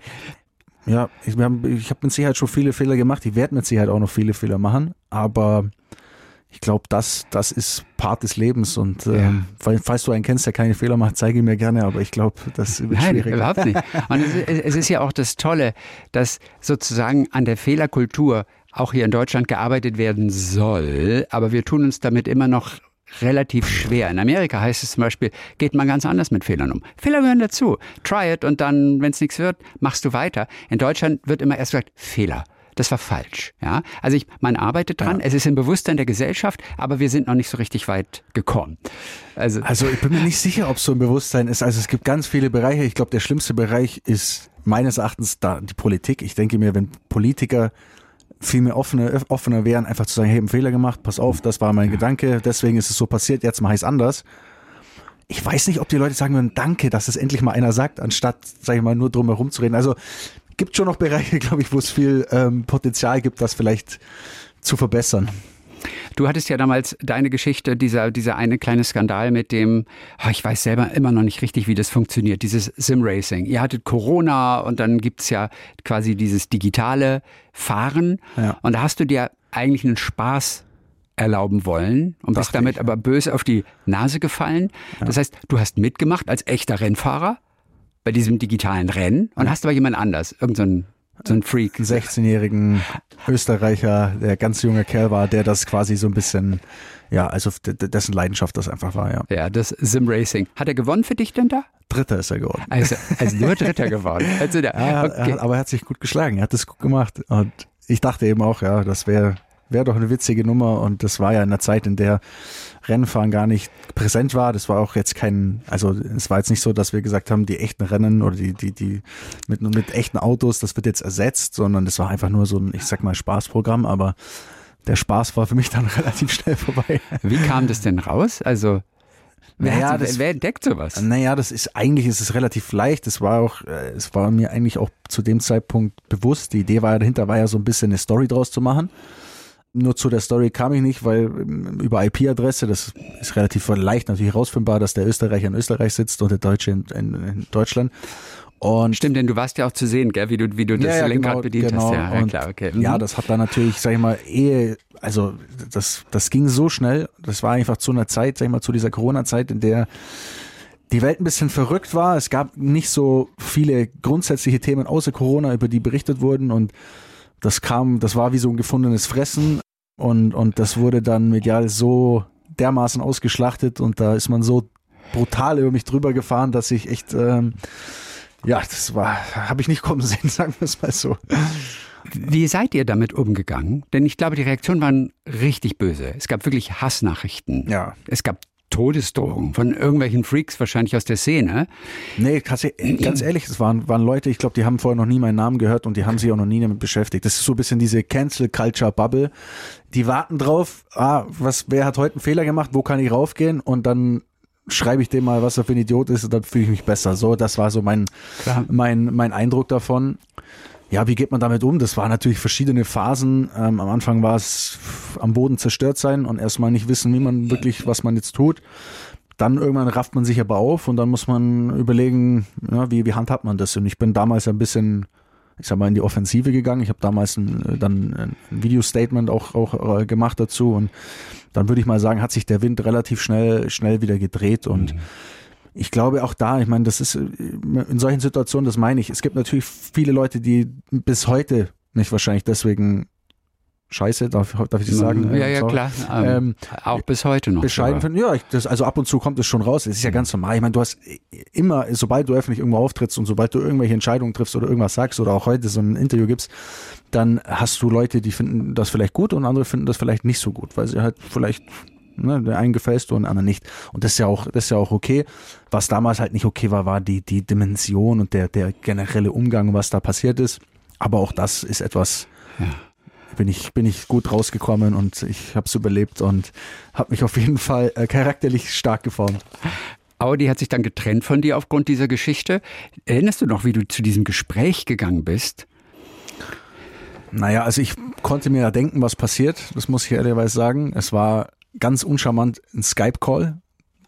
Ja, ich habe mit Sicherheit schon viele Fehler gemacht. Ich werde mit Sicherheit auch noch viele Fehler machen. Aber ich glaube, das ist Part des Lebens. Und falls du einen kennst, der keine Fehler macht, zeige mir gerne. Aber ich glaube, das wird schwierig. Nein, überhaupt nicht. Und es ist ja auch das Tolle, dass sozusagen an der Fehlerkultur auch hier in Deutschland gearbeitet werden soll. Aber wir tun uns damit immer noch relativ schwer. In Amerika heißt es zum Beispiel, geht man ganz anders mit Fehlern um. Fehler gehören dazu. Try it und dann, wenn es nichts wird, machst du weiter. In Deutschland wird immer erst gesagt, Fehler. Das war falsch. Ja? Also man arbeitet dran, es ist im Bewusstsein der Gesellschaft, aber wir sind noch nicht so richtig weit gekommen. Also ich bin mir nicht sicher, ob es so ein Bewusstsein ist. Also es gibt ganz viele Bereiche. Ich glaube, der schlimmste Bereich ist meines Erachtens da die Politik. Ich denke mir, wenn Politiker viel mehr offener wären, einfach zu sagen, hey, ich habe einen Fehler gemacht, pass auf, das war mein Gedanke, deswegen ist es so passiert, jetzt mache ich es anders. Ich weiß nicht, ob die Leute sagen würden, danke, dass es endlich mal einer sagt, anstatt, sage ich mal, nur drum herum zu reden. Also gibt schon noch Bereiche, glaube ich, wo es viel Potenzial gibt, das vielleicht zu verbessern. Du hattest ja damals deine Geschichte, dieser eine kleine Skandal mit dem, ich weiß selber immer noch nicht richtig, wie das funktioniert, dieses Sim-Racing. Ihr hattet Corona und dann gibt's ja quasi dieses digitale Fahren. Ja. Und da hast du dir eigentlich einen Spaß erlauben wollen und bist damit aber böse auf die Nase gefallen. Ja. Das heißt, du hast mitgemacht als echter Rennfahrer bei diesem digitalen Rennen und hast aber jemand anders, so ein Freak. Einen 16-jährigen Österreicher, der ganz junger Kerl war, der das quasi so ein bisschen, also dessen Leidenschaft das einfach war, ja. Ja, das Sim-Racing. Hat er gewonnen für dich denn da? Dritter ist er geworden. Also nur Dritter geworden. Also aber er hat sich gut geschlagen, er hat das gut gemacht. Und ich dachte eben auch, das wäre doch eine witzige Nummer. Und das war ja in einer Zeit, in der Rennfahren gar nicht präsent war. Das war auch jetzt es war jetzt nicht so, dass wir gesagt haben, die echten Rennen oder die mit echten Autos, das wird jetzt ersetzt, sondern das war einfach nur so ein, ich sag mal, Spaßprogramm, aber der Spaß war für mich dann relativ schnell vorbei. Wie kam das denn raus? Also, wer entdeckt sowas? Eigentlich ist es relativ leicht. Es war mir eigentlich auch zu dem Zeitpunkt bewusst. Die Idee dahinter war ja so ein bisschen eine Story draus zu machen. Nur zu der Story kam ich nicht, weil über IP-Adresse, das ist relativ leicht natürlich herausfindbar, dass der Österreicher in Österreich sitzt und der Deutsche in Deutschland. Und stimmt, denn du warst ja auch zu sehen, gell, wie du das Lenkrad bedient hast. Ja, klar, okay. Ja, das hat dann natürlich, sag ich mal, das ging so schnell. Das war einfach zu einer Zeit, sag ich mal, zu dieser Corona-Zeit, in der die Welt ein bisschen verrückt war. Es gab nicht so viele grundsätzliche Themen außer Corona, über die berichtet wurden, und das war wie so ein gefundenes Fressen, und das wurde dann medial so dermaßen ausgeschlachtet, und da ist man so brutal über mich drüber gefahren, dass ich echt, habe ich nicht kommen sehen, sagen wir es mal so. Wie seid ihr damit umgegangen? Denn ich glaube, die Reaktionen waren richtig böse. Es gab wirklich Hassnachrichten. Ja. Es gab Todesdrohungen von irgendwelchen Freaks, wahrscheinlich aus der Szene. Nee, ganz ehrlich, es waren Leute, ich glaube, die haben vorher noch nie meinen Namen gehört und die haben sich auch noch nie damit beschäftigt. Das ist so ein bisschen diese Cancel-Culture-Bubble. Die warten drauf, wer hat heute einen Fehler gemacht, wo kann ich raufgehen, und dann schreibe ich dem mal, was er für ein Idiot ist, und dann fühle ich mich besser. So, das war so mein Eindruck davon. Ja, wie geht man damit um? Das waren natürlich verschiedene Phasen. Am Anfang war es am Boden zerstört sein und erstmal nicht wissen, was man jetzt tut. Dann irgendwann rafft man sich aber auf und dann muss man überlegen, wie handhabt man das? Und ich bin damals ein bisschen, ich sag mal, in die Offensive gegangen. Ich habe damals dann ein Video-Statement auch gemacht dazu, und dann würde ich mal sagen, hat sich der Wind relativ schnell wieder gedreht, und ich glaube auch da, ich meine, das ist in solchen Situationen, das meine ich, es gibt natürlich viele Leute, die bis heute nicht wahrscheinlich deswegen scheiße, darf ich das sagen? Ja, klar. Auch bis heute noch. Bescheiden finden. Ja, also ab und zu kommt es schon raus. Es ist ja ganz normal. Ich meine, du hast immer, sobald du öffentlich irgendwo auftrittst und sobald du irgendwelche Entscheidungen triffst oder irgendwas sagst oder auch heute so ein Interview gibst, dann hast du Leute, die finden das vielleicht gut und andere finden das vielleicht nicht so gut, weil sie halt vielleicht, der einen gefällst du und der anderen nicht. Und das ist ja auch okay. Was damals halt nicht okay war die Dimension und der generelle Umgang, was da passiert ist. Aber auch das ist etwas, bin ich gut rausgekommen und ich habe es überlebt und habe mich auf jeden Fall charakterlich stark geformt. Audi hat sich dann getrennt von dir aufgrund dieser Geschichte. Erinnerst du noch, wie du zu diesem Gespräch gegangen bist? Naja, also ich konnte mir ja denken, was passiert. Das muss ich ehrlicherweise sagen. Es war ganz uncharmant ein Skype-Call.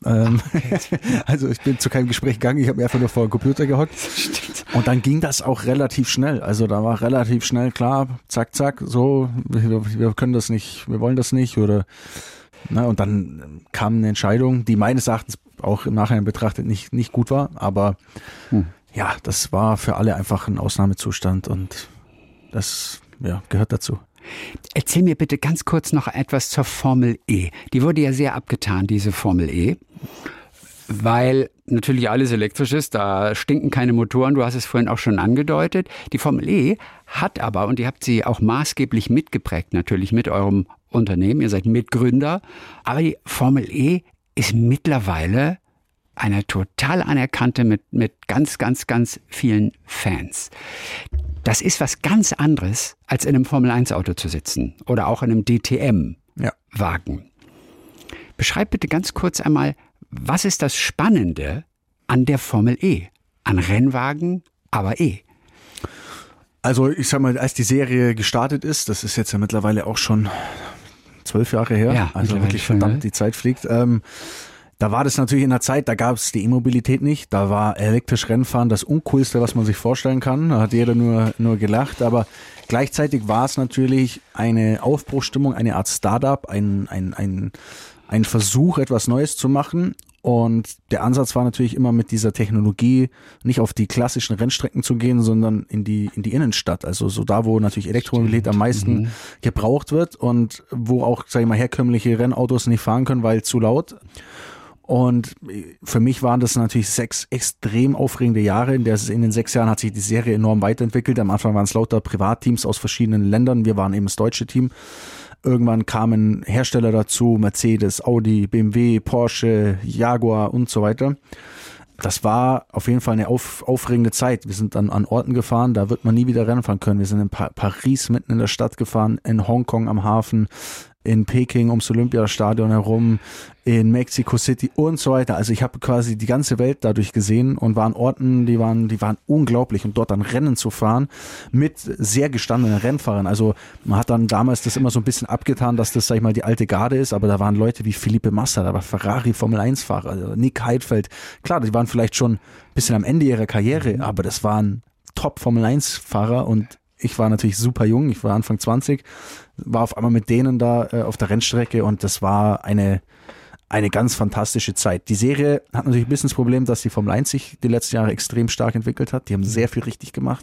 Also ich bin zu keinem Gespräch gegangen, ich habe mir einfach nur vor dem Computer gehockt. Und dann ging das auch relativ schnell. Also da war relativ schnell klar, zack, zack, so, wir können das nicht, wir wollen das nicht. Und dann kam eine Entscheidung, die meines Erachtens auch im Nachhinein betrachtet nicht gut war. Aber ja, das war für alle einfach ein Ausnahmezustand und das gehört dazu. Erzähl mir bitte ganz kurz noch etwas zur Formel E. Die wurde ja sehr abgetan, diese Formel E, weil natürlich alles elektrisch ist, da stinken keine Motoren, du hast es vorhin auch schon angedeutet. Die Formel E hat aber, und ihr habt sie auch maßgeblich mitgeprägt, natürlich mit eurem Unternehmen, ihr seid Mitgründer, aber die Formel E ist mittlerweile eine total anerkannte mit ganz, ganz, ganz vielen Fans. Das ist was ganz anderes, als in einem Formel-1-Auto zu sitzen oder auch in einem DTM-Wagen. Beschreib bitte ganz kurz einmal, was ist das Spannende an der Formel E? An Rennwagen, aber E. Also ich sag mal, als die Serie gestartet ist, das ist jetzt ja mittlerweile auch schon 12 Jahre her, ja, also wirklich verdammt, die Zeit fliegt. Da war das natürlich in der Zeit, da gab es die E-Mobilität nicht, da war elektrisch Rennfahren das Uncoolste, was man sich vorstellen kann, da hat jeder nur gelacht, aber gleichzeitig war es natürlich eine Aufbruchsstimmung, eine Art Startup, ein Versuch, etwas Neues zu machen und der Ansatz war natürlich immer mit dieser Technologie nicht auf die klassischen Rennstrecken zu gehen, sondern in die Innenstadt, also so da, wo natürlich Elektromobilität am meisten gebraucht wird und wo auch, sag ich mal, herkömmliche Rennautos nicht fahren können, weil zu laut. Und für mich waren das natürlich 6 extrem aufregende Jahre. In den 6 Jahren hat sich die Serie enorm weiterentwickelt. Am Anfang waren es lauter Privatteams aus verschiedenen Ländern. Wir waren eben das deutsche Team. Irgendwann kamen Hersteller dazu, Mercedes, Audi, BMW, Porsche, Jaguar und so weiter. Das war auf jeden Fall eine aufregende Zeit. Wir sind dann an Orten gefahren, da wird man nie wieder Rennen fahren können. Wir sind in Paris mitten in der Stadt gefahren, in Hongkong am Hafen, in Peking ums Olympiastadion herum, in Mexico City und so weiter. Also ich habe quasi die ganze Welt dadurch gesehen und waren Orten, die waren unglaublich. Und dort dann Rennen zu fahren mit sehr gestandenen Rennfahrern. Also man hat dann damals das immer so ein bisschen abgetan, dass das, sag ich mal, die alte Garde ist. Aber da waren Leute wie Felipe Massa, da war Ferrari Formel-1-Fahrer, also Nick Heidfeld. Klar, die waren vielleicht schon ein bisschen am Ende ihrer Karriere, aber das waren Top-Formel-1-Fahrer und ich war natürlich super jung, ich war Anfang 20, war auf einmal mit denen da auf der Rennstrecke und das war eine ganz fantastische Zeit. Die Serie hat natürlich ein bisschen das Problem, dass die Formel 1 sich die letzten Jahre extrem stark entwickelt hat. Die haben sehr viel richtig gemacht.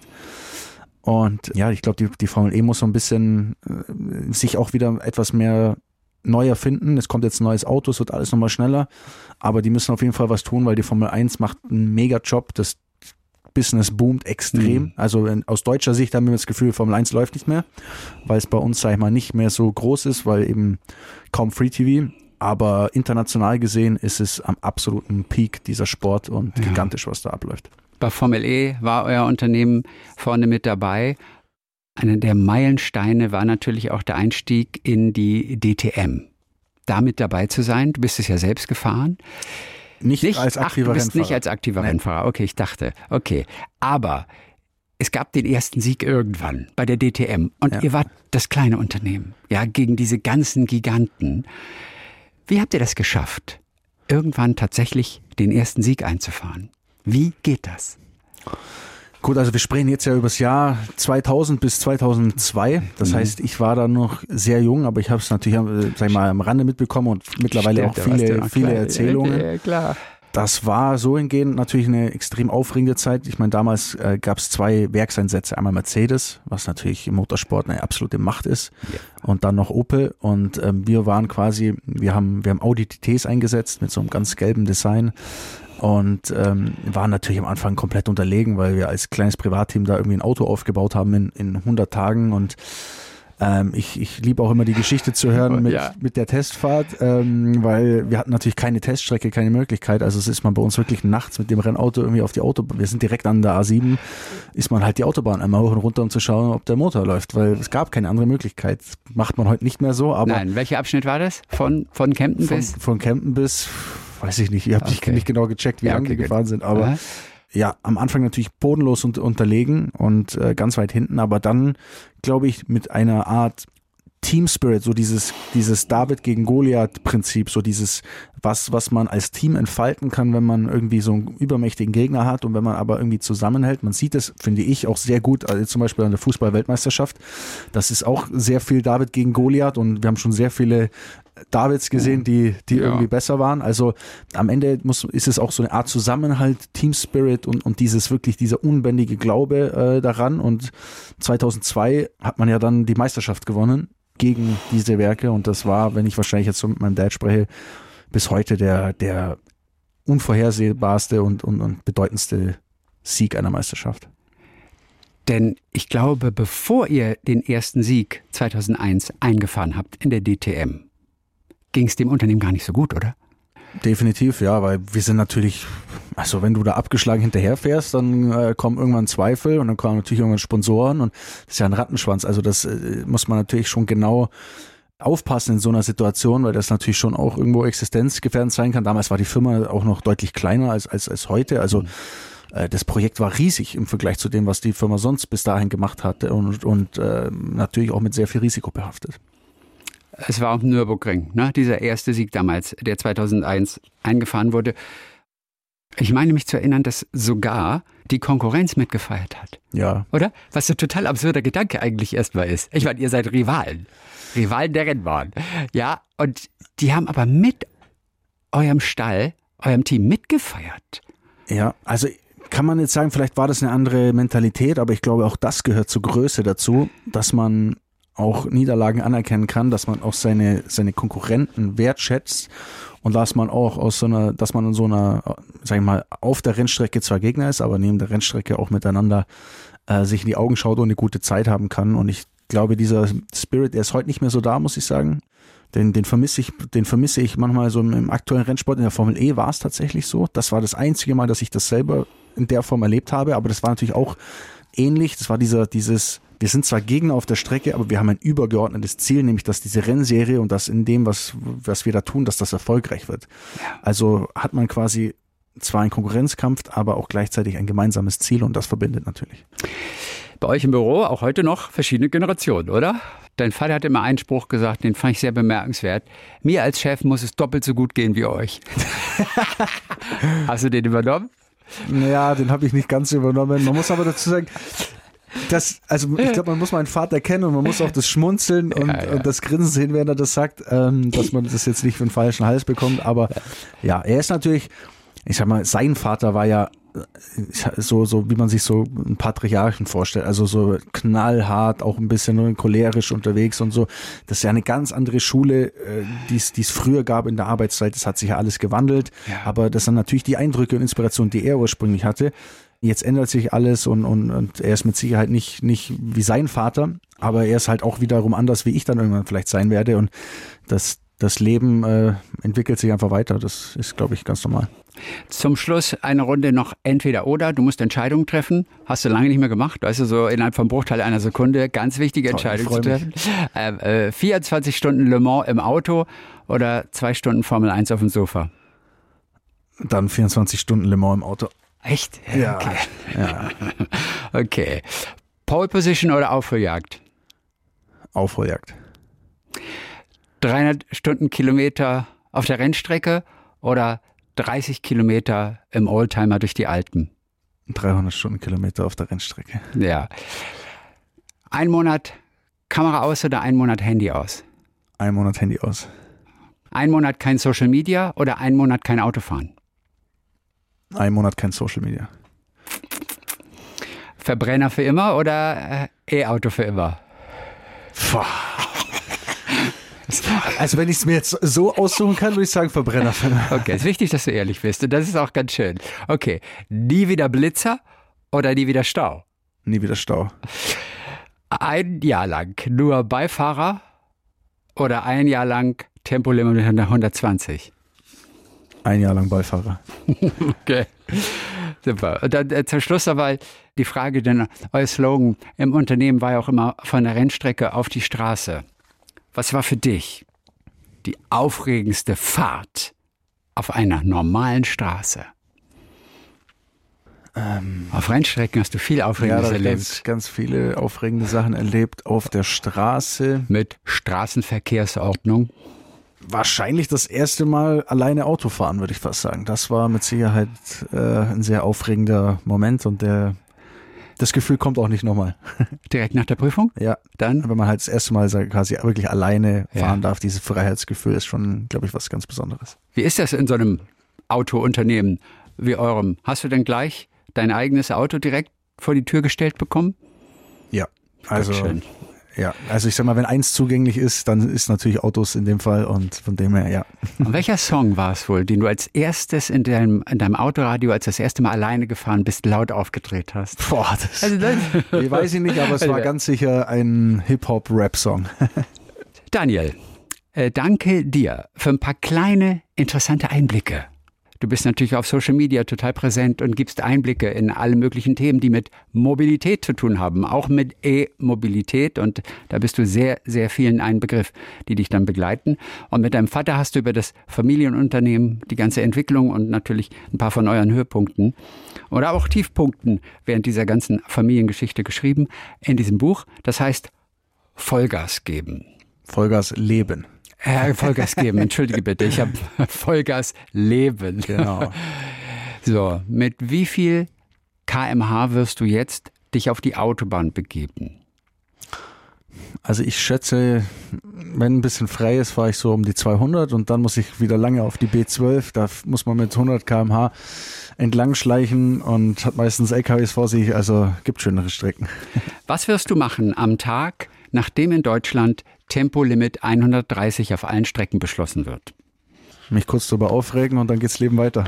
Und ja, ich glaube, die Formel E muss so ein bisschen sich auch wieder etwas mehr neu erfinden. Es kommt jetzt ein neues Auto, es wird alles nochmal schneller. Aber die müssen auf jeden Fall was tun, weil die Formel 1 macht einen Mega-Job. Das Business boomt extrem. Also aus deutscher Sicht haben wir das Gefühl, Formel 1 läuft nicht mehr, weil es bei uns, sag ich mal, nicht mehr so groß ist, weil eben kaum Free TV. Aber international gesehen ist es am absoluten Peak dieser Sport und gigantisch, was da abläuft. Bei Formel E war euer Unternehmen vorne mit dabei. Einer der Meilensteine war natürlich auch der Einstieg in die DTM. Da mit dabei zu sein, du bist es ja selbst gefahren. Nicht als aktiver Rennfahrer. Du bist nicht als aktiver Rennfahrer. Okay, ich dachte. Okay. Aber es gab den ersten Sieg irgendwann bei der DTM. Und ihr wart das kleine Unternehmen. Ja, gegen diese ganzen Giganten. Wie habt ihr das geschafft, irgendwann tatsächlich den ersten Sieg einzufahren? Wie geht das? Gut, also wir sprechen jetzt ja über das Jahr 2000 bis 2002. Das heißt, ich war da noch sehr jung, aber ich habe es natürlich, sag ich mal, am Rande mitbekommen und mittlerweile auch viele Erzählungen. Ja, klar. Das war so hingehend natürlich eine extrem aufregende Zeit. Ich meine, damals gab es 2 Werkseinsätze. Einmal Mercedes, was natürlich im Motorsport eine absolute Macht ist. Ja. Und dann noch Opel. Und wir waren quasi, wir haben Audi TTs eingesetzt mit so einem ganz gelben Design. Und waren natürlich am Anfang komplett unterlegen, weil wir als kleines Privatteam da irgendwie ein Auto aufgebaut haben in 100 Tagen. Und ich liebe auch immer die Geschichte zu hören mit der Testfahrt, weil wir hatten natürlich keine Teststrecke, keine Möglichkeit. Also es ist man bei uns wirklich nachts mit dem Rennauto irgendwie auf die Autobahn. Wir sind direkt an der A7, ist man halt die Autobahn einmal hoch und runter, um zu schauen, ob der Motor läuft, weil es gab keine andere Möglichkeit. Macht man heute nicht mehr so. Aber nein, welcher Abschnitt war das? Von Kempten bis? Von Kempten bis, weiß ich nicht. Ich habe nicht genau gecheckt, wie lange die gefahren sind, aber ja, am Anfang natürlich bodenlos und unterlegen und ganz weit hinten, aber dann, glaube ich, mit einer Art Team Spirit, so dieses David gegen Goliath-Prinzip, so dieses, was man als Team entfalten kann, wenn man irgendwie so einen übermächtigen Gegner hat und wenn man aber irgendwie zusammenhält. Man sieht es, finde ich, auch sehr gut, also zum Beispiel an der Fußball-Weltmeisterschaft. Das ist auch sehr viel David gegen Goliath und wir haben schon sehr viele Davids gesehen, die irgendwie besser waren. Also am Ende ist es auch so eine Art Zusammenhalt, Team Spirit und dieser unbändige Glaube daran. Und 2002 hat man ja dann die Meisterschaft gewonnen gegen diese Werke. Und das war, wenn ich wahrscheinlich jetzt so mit meinem Dad spreche, bis heute der unvorhersehbarste und bedeutendste Sieg einer Meisterschaft. Denn ich glaube, bevor ihr den ersten Sieg 2001 eingefahren habt in der DTM, ging es dem Unternehmen gar nicht so gut, oder? Definitiv, ja, weil wir sind natürlich, also wenn du da abgeschlagen hinterherfährst, dann kommen irgendwann Zweifel und dann kommen natürlich irgendwann Sponsoren und das ist ja ein Rattenschwanz. Also das muss man natürlich schon genau aufpassen in so einer Situation, weil das natürlich schon auch irgendwo existenzgefährdend sein kann. Damals war die Firma auch noch deutlich kleiner als heute, also das Projekt war riesig im Vergleich zu dem, was die Firma sonst bis dahin gemacht hatte und natürlich auch mit sehr viel Risiko behaftet. Es war auf dem Nürburgring, ne? Dieser erste Sieg damals, der 2001 eingefahren wurde. Ich meine mich zu erinnern, dass sogar die Konkurrenz mitgefeiert hat. Ja. Oder? Was so ein total absurder Gedanke eigentlich erstmal ist. Ich meine, ihr seid Rivalen der Rennbahn. Ja, und die haben aber mit eurem Stall, eurem Team mitgefeiert. Ja, also kann man jetzt sagen, vielleicht war das eine andere Mentalität, aber ich glaube, auch das gehört zur Größe dazu, dass man auch Niederlagen anerkennen kann, dass man auch seine Konkurrenten wertschätzt und dass man auch dass man in so einer, sag ich mal, auf der Rennstrecke zwar Gegner ist, aber neben der Rennstrecke auch miteinander sich in die Augen schaut und eine gute Zeit haben kann. Und ich glaube, dieser Spirit, der ist heute nicht mehr so da, muss ich sagen. Den vermisse ich manchmal so im aktuellen Rennsport. In der Formel E war es tatsächlich so. Das war das einzige Mal, dass ich das selber in der Form erlebt habe, aber das war natürlich auch ähnlich. Das war wir sind zwar Gegner auf der Strecke, aber wir haben ein übergeordnetes Ziel, nämlich dass diese Rennserie und das in dem, was wir da tun, dass das erfolgreich wird. Ja. Also hat man quasi zwar einen Konkurrenzkampf, aber auch gleichzeitig ein gemeinsames Ziel und das verbindet natürlich. Bei euch im Büro auch heute noch verschiedene Generationen, oder? Dein Vater hat immer einen Spruch gesagt, den fand ich sehr bemerkenswert. Mir als Chef muss es doppelt so gut gehen wie euch. Hast du den übernommen? Naja, den habe ich nicht ganz übernommen. Man muss aber dazu sagen, ich glaube, man muss meinen Vater kennen und man muss auch das Schmunzeln und das Grinsen sehen, wenn er das sagt, dass man das jetzt nicht für den falschen Hals bekommt. Aber ja, er ist natürlich, ich sag mal, sein Vater war ja so wie man sich so einen Patriarchen vorstellt, also so knallhart, auch ein bisschen cholerisch unterwegs und so. Das ist ja eine ganz andere Schule, die es früher gab in der Arbeitszeit. Das hat sich ja alles gewandelt, aber das sind natürlich die Eindrücke und Inspirationen, die er ursprünglich hatte. Jetzt ändert sich alles und er ist mit Sicherheit nicht wie sein Vater, aber er ist halt auch wiederum anders, wie ich dann irgendwann vielleicht sein werde und das Leben entwickelt sich einfach weiter. Das ist, glaube ich, ganz normal. Zum Schluss eine Runde noch entweder oder. Du musst Entscheidungen treffen. Hast du lange nicht mehr gemacht. Weißt du, so innerhalb vom Bruchteil einer Sekunde. Ganz wichtige Entscheidung zu treffen. 24 Stunden Le Mans im Auto oder 2 Stunden Formel 1 auf dem Sofa? Dann 24 Stunden Le Mans im Auto. Echt? Ja. Okay. Ja. Okay. Pole Position oder Aufholjagd? Aufholjagd. 300 Stundenkilometer auf der Rennstrecke oder 30 Kilometer im Oldtimer durch die Alpen? 300 Stundenkilometer auf der Rennstrecke. Ja. 1 Monat Kamera aus oder 1 Monat Handy aus? 1 Monat Handy aus. 1 Monat kein Social Media oder 1 Monat kein Autofahren? einen Monat kein Social Media. Verbrenner für immer oder E-Auto für immer? Also wenn ich es mir jetzt so aussuchen kann, würde ich sagen Verbrenner für immer. Okay, ist wichtig, dass du ehrlich bist und das ist auch ganz schön. Okay, nie wieder Blitzer oder nie wieder Stau? Nie wieder Stau. Ein Jahr lang nur Beifahrer oder ein Jahr lang Tempolimit 120? Ein Jahr lang Beifahrer. Okay, super. Und dann zum Schluss aber die Frage, denn euer Slogan im Unternehmen war ja auch immer von der Rennstrecke auf die Straße. Was war für dich die aufregendste Fahrt auf einer normalen Straße? Auf Rennstrecken hast du viel Aufregendes erlebt. Ganz viele aufregende Sachen erlebt auf der Straße. Mit Straßenverkehrsordnung. Wahrscheinlich das erste Mal alleine Auto fahren, würde ich fast sagen. Das war mit Sicherheit ein sehr aufregender Moment und das Gefühl kommt auch nicht nochmal. Direkt nach der Prüfung? Ja. Dann? Wenn man halt das erste Mal quasi wirklich alleine fahren darf, dieses Freiheitsgefühl ist schon, glaube ich, was ganz Besonderes. Wie ist das in so einem Autounternehmen wie eurem? Hast du denn gleich dein eigenes Auto direkt vor die Tür gestellt bekommen? Ja, also ich sag mal, wenn eins zugänglich ist, dann ist natürlich Autos in dem Fall und von dem her, ja. Und welcher Song war es wohl, den du als erstes in deinem Autoradio, als das erste Mal alleine gefahren bist, laut aufgedreht hast? Boah, ich weiß ich nicht, aber es war ganz sicher ein Hip-Hop-Rap-Song. Daniel, danke dir für ein paar kleine, interessante Einblicke. Du bist natürlich auf Social Media total präsent und gibst Einblicke in alle möglichen Themen, die mit Mobilität zu tun haben, auch mit E-Mobilität. Und da bist du sehr, sehr vielen ein Begriff, die dich dann begleiten. Und mit deinem Vater hast du über das Familienunternehmen, die ganze Entwicklung und natürlich ein paar von euren Höhepunkten oder auch Tiefpunkten während dieser ganzen Familiengeschichte geschrieben in diesem Buch. Das heißt Vollgas geben. Vollgas leben. Vollgas geben, entschuldige bitte, ich habe Vollgas leben. Genau. So, mit wie viel km/h wirst du jetzt dich auf die Autobahn begeben? Also ich schätze, wenn ein bisschen frei ist, fahre ich so um die 200 und dann muss ich wieder lange auf die B12. Da muss man mit 100 km/h entlang schleichen und hat meistens LKWs vor sich, also gibt schönere Strecken. Was wirst du machen am Tag, nachdem in Deutschland Tempolimit 130 auf allen Strecken beschlossen wird? Mich kurz darüber aufregen und dann geht's Leben weiter.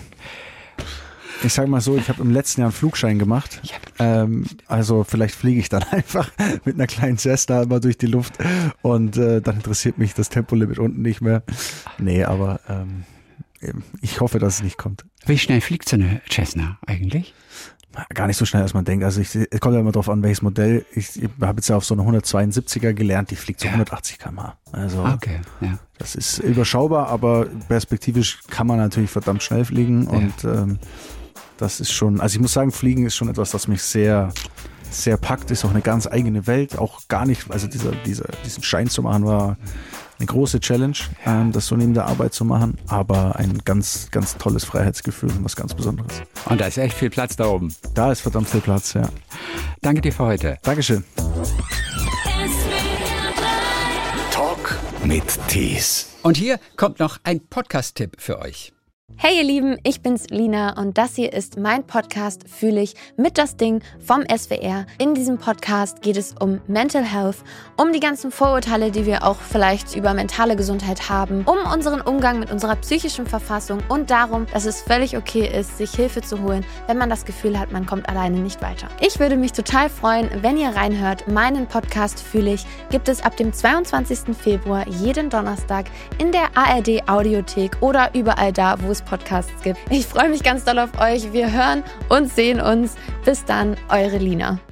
Ich sage mal so, ich habe im letzten Jahr einen Flugschein gemacht. Also vielleicht fliege ich dann einfach mit einer kleinen Cessna immer durch die Luft und dann interessiert mich das Tempolimit unten nicht mehr. Nee, aber ich hoffe, dass es nicht kommt. Wie schnell fliegt so eine Cessna eigentlich? Gar nicht so schnell, als man denkt. Also es kommt ja immer drauf an, welches Modell. Ich habe jetzt ja auf so eine 172er gelernt, die fliegt so 180 km/h. Also okay, ja. Das ist überschaubar, aber perspektivisch kann man natürlich verdammt schnell fliegen. Und das ist schon, also ich muss sagen, Fliegen ist schon etwas, das mich sehr, sehr packt. Ist auch eine ganz eigene Welt. Auch gar nicht, also diesen Schein zu machen war eine große Challenge, das so neben der Arbeit zu machen, aber ein ganz, ganz tolles Freiheitsgefühl und was ganz Besonderes. Und da ist echt viel Platz da oben. Da ist verdammt viel Platz, ja. Danke dir für heute. Dankeschön. Talk mit Tees. Und hier kommt noch ein Podcast-Tipp für euch. Hey ihr Lieben, ich bin's Lina und das hier ist mein Podcast Fühle ich mit das Ding vom SWR. In diesem Podcast geht es um Mental Health, um die ganzen Vorurteile, die wir auch vielleicht über mentale Gesundheit haben, um unseren Umgang mit unserer psychischen Verfassung und darum, dass es völlig okay ist, sich Hilfe zu holen, wenn man das Gefühl hat, man kommt alleine nicht weiter. Ich würde mich total freuen, wenn ihr reinhört. Meinen Podcast Fühle ich gibt es ab dem 22. Februar jeden Donnerstag in der ARD Audiothek oder überall da, wo es Podcasts gibt. Ich freue mich ganz doll auf euch. Wir hören und sehen uns. Bis dann, eure Lina.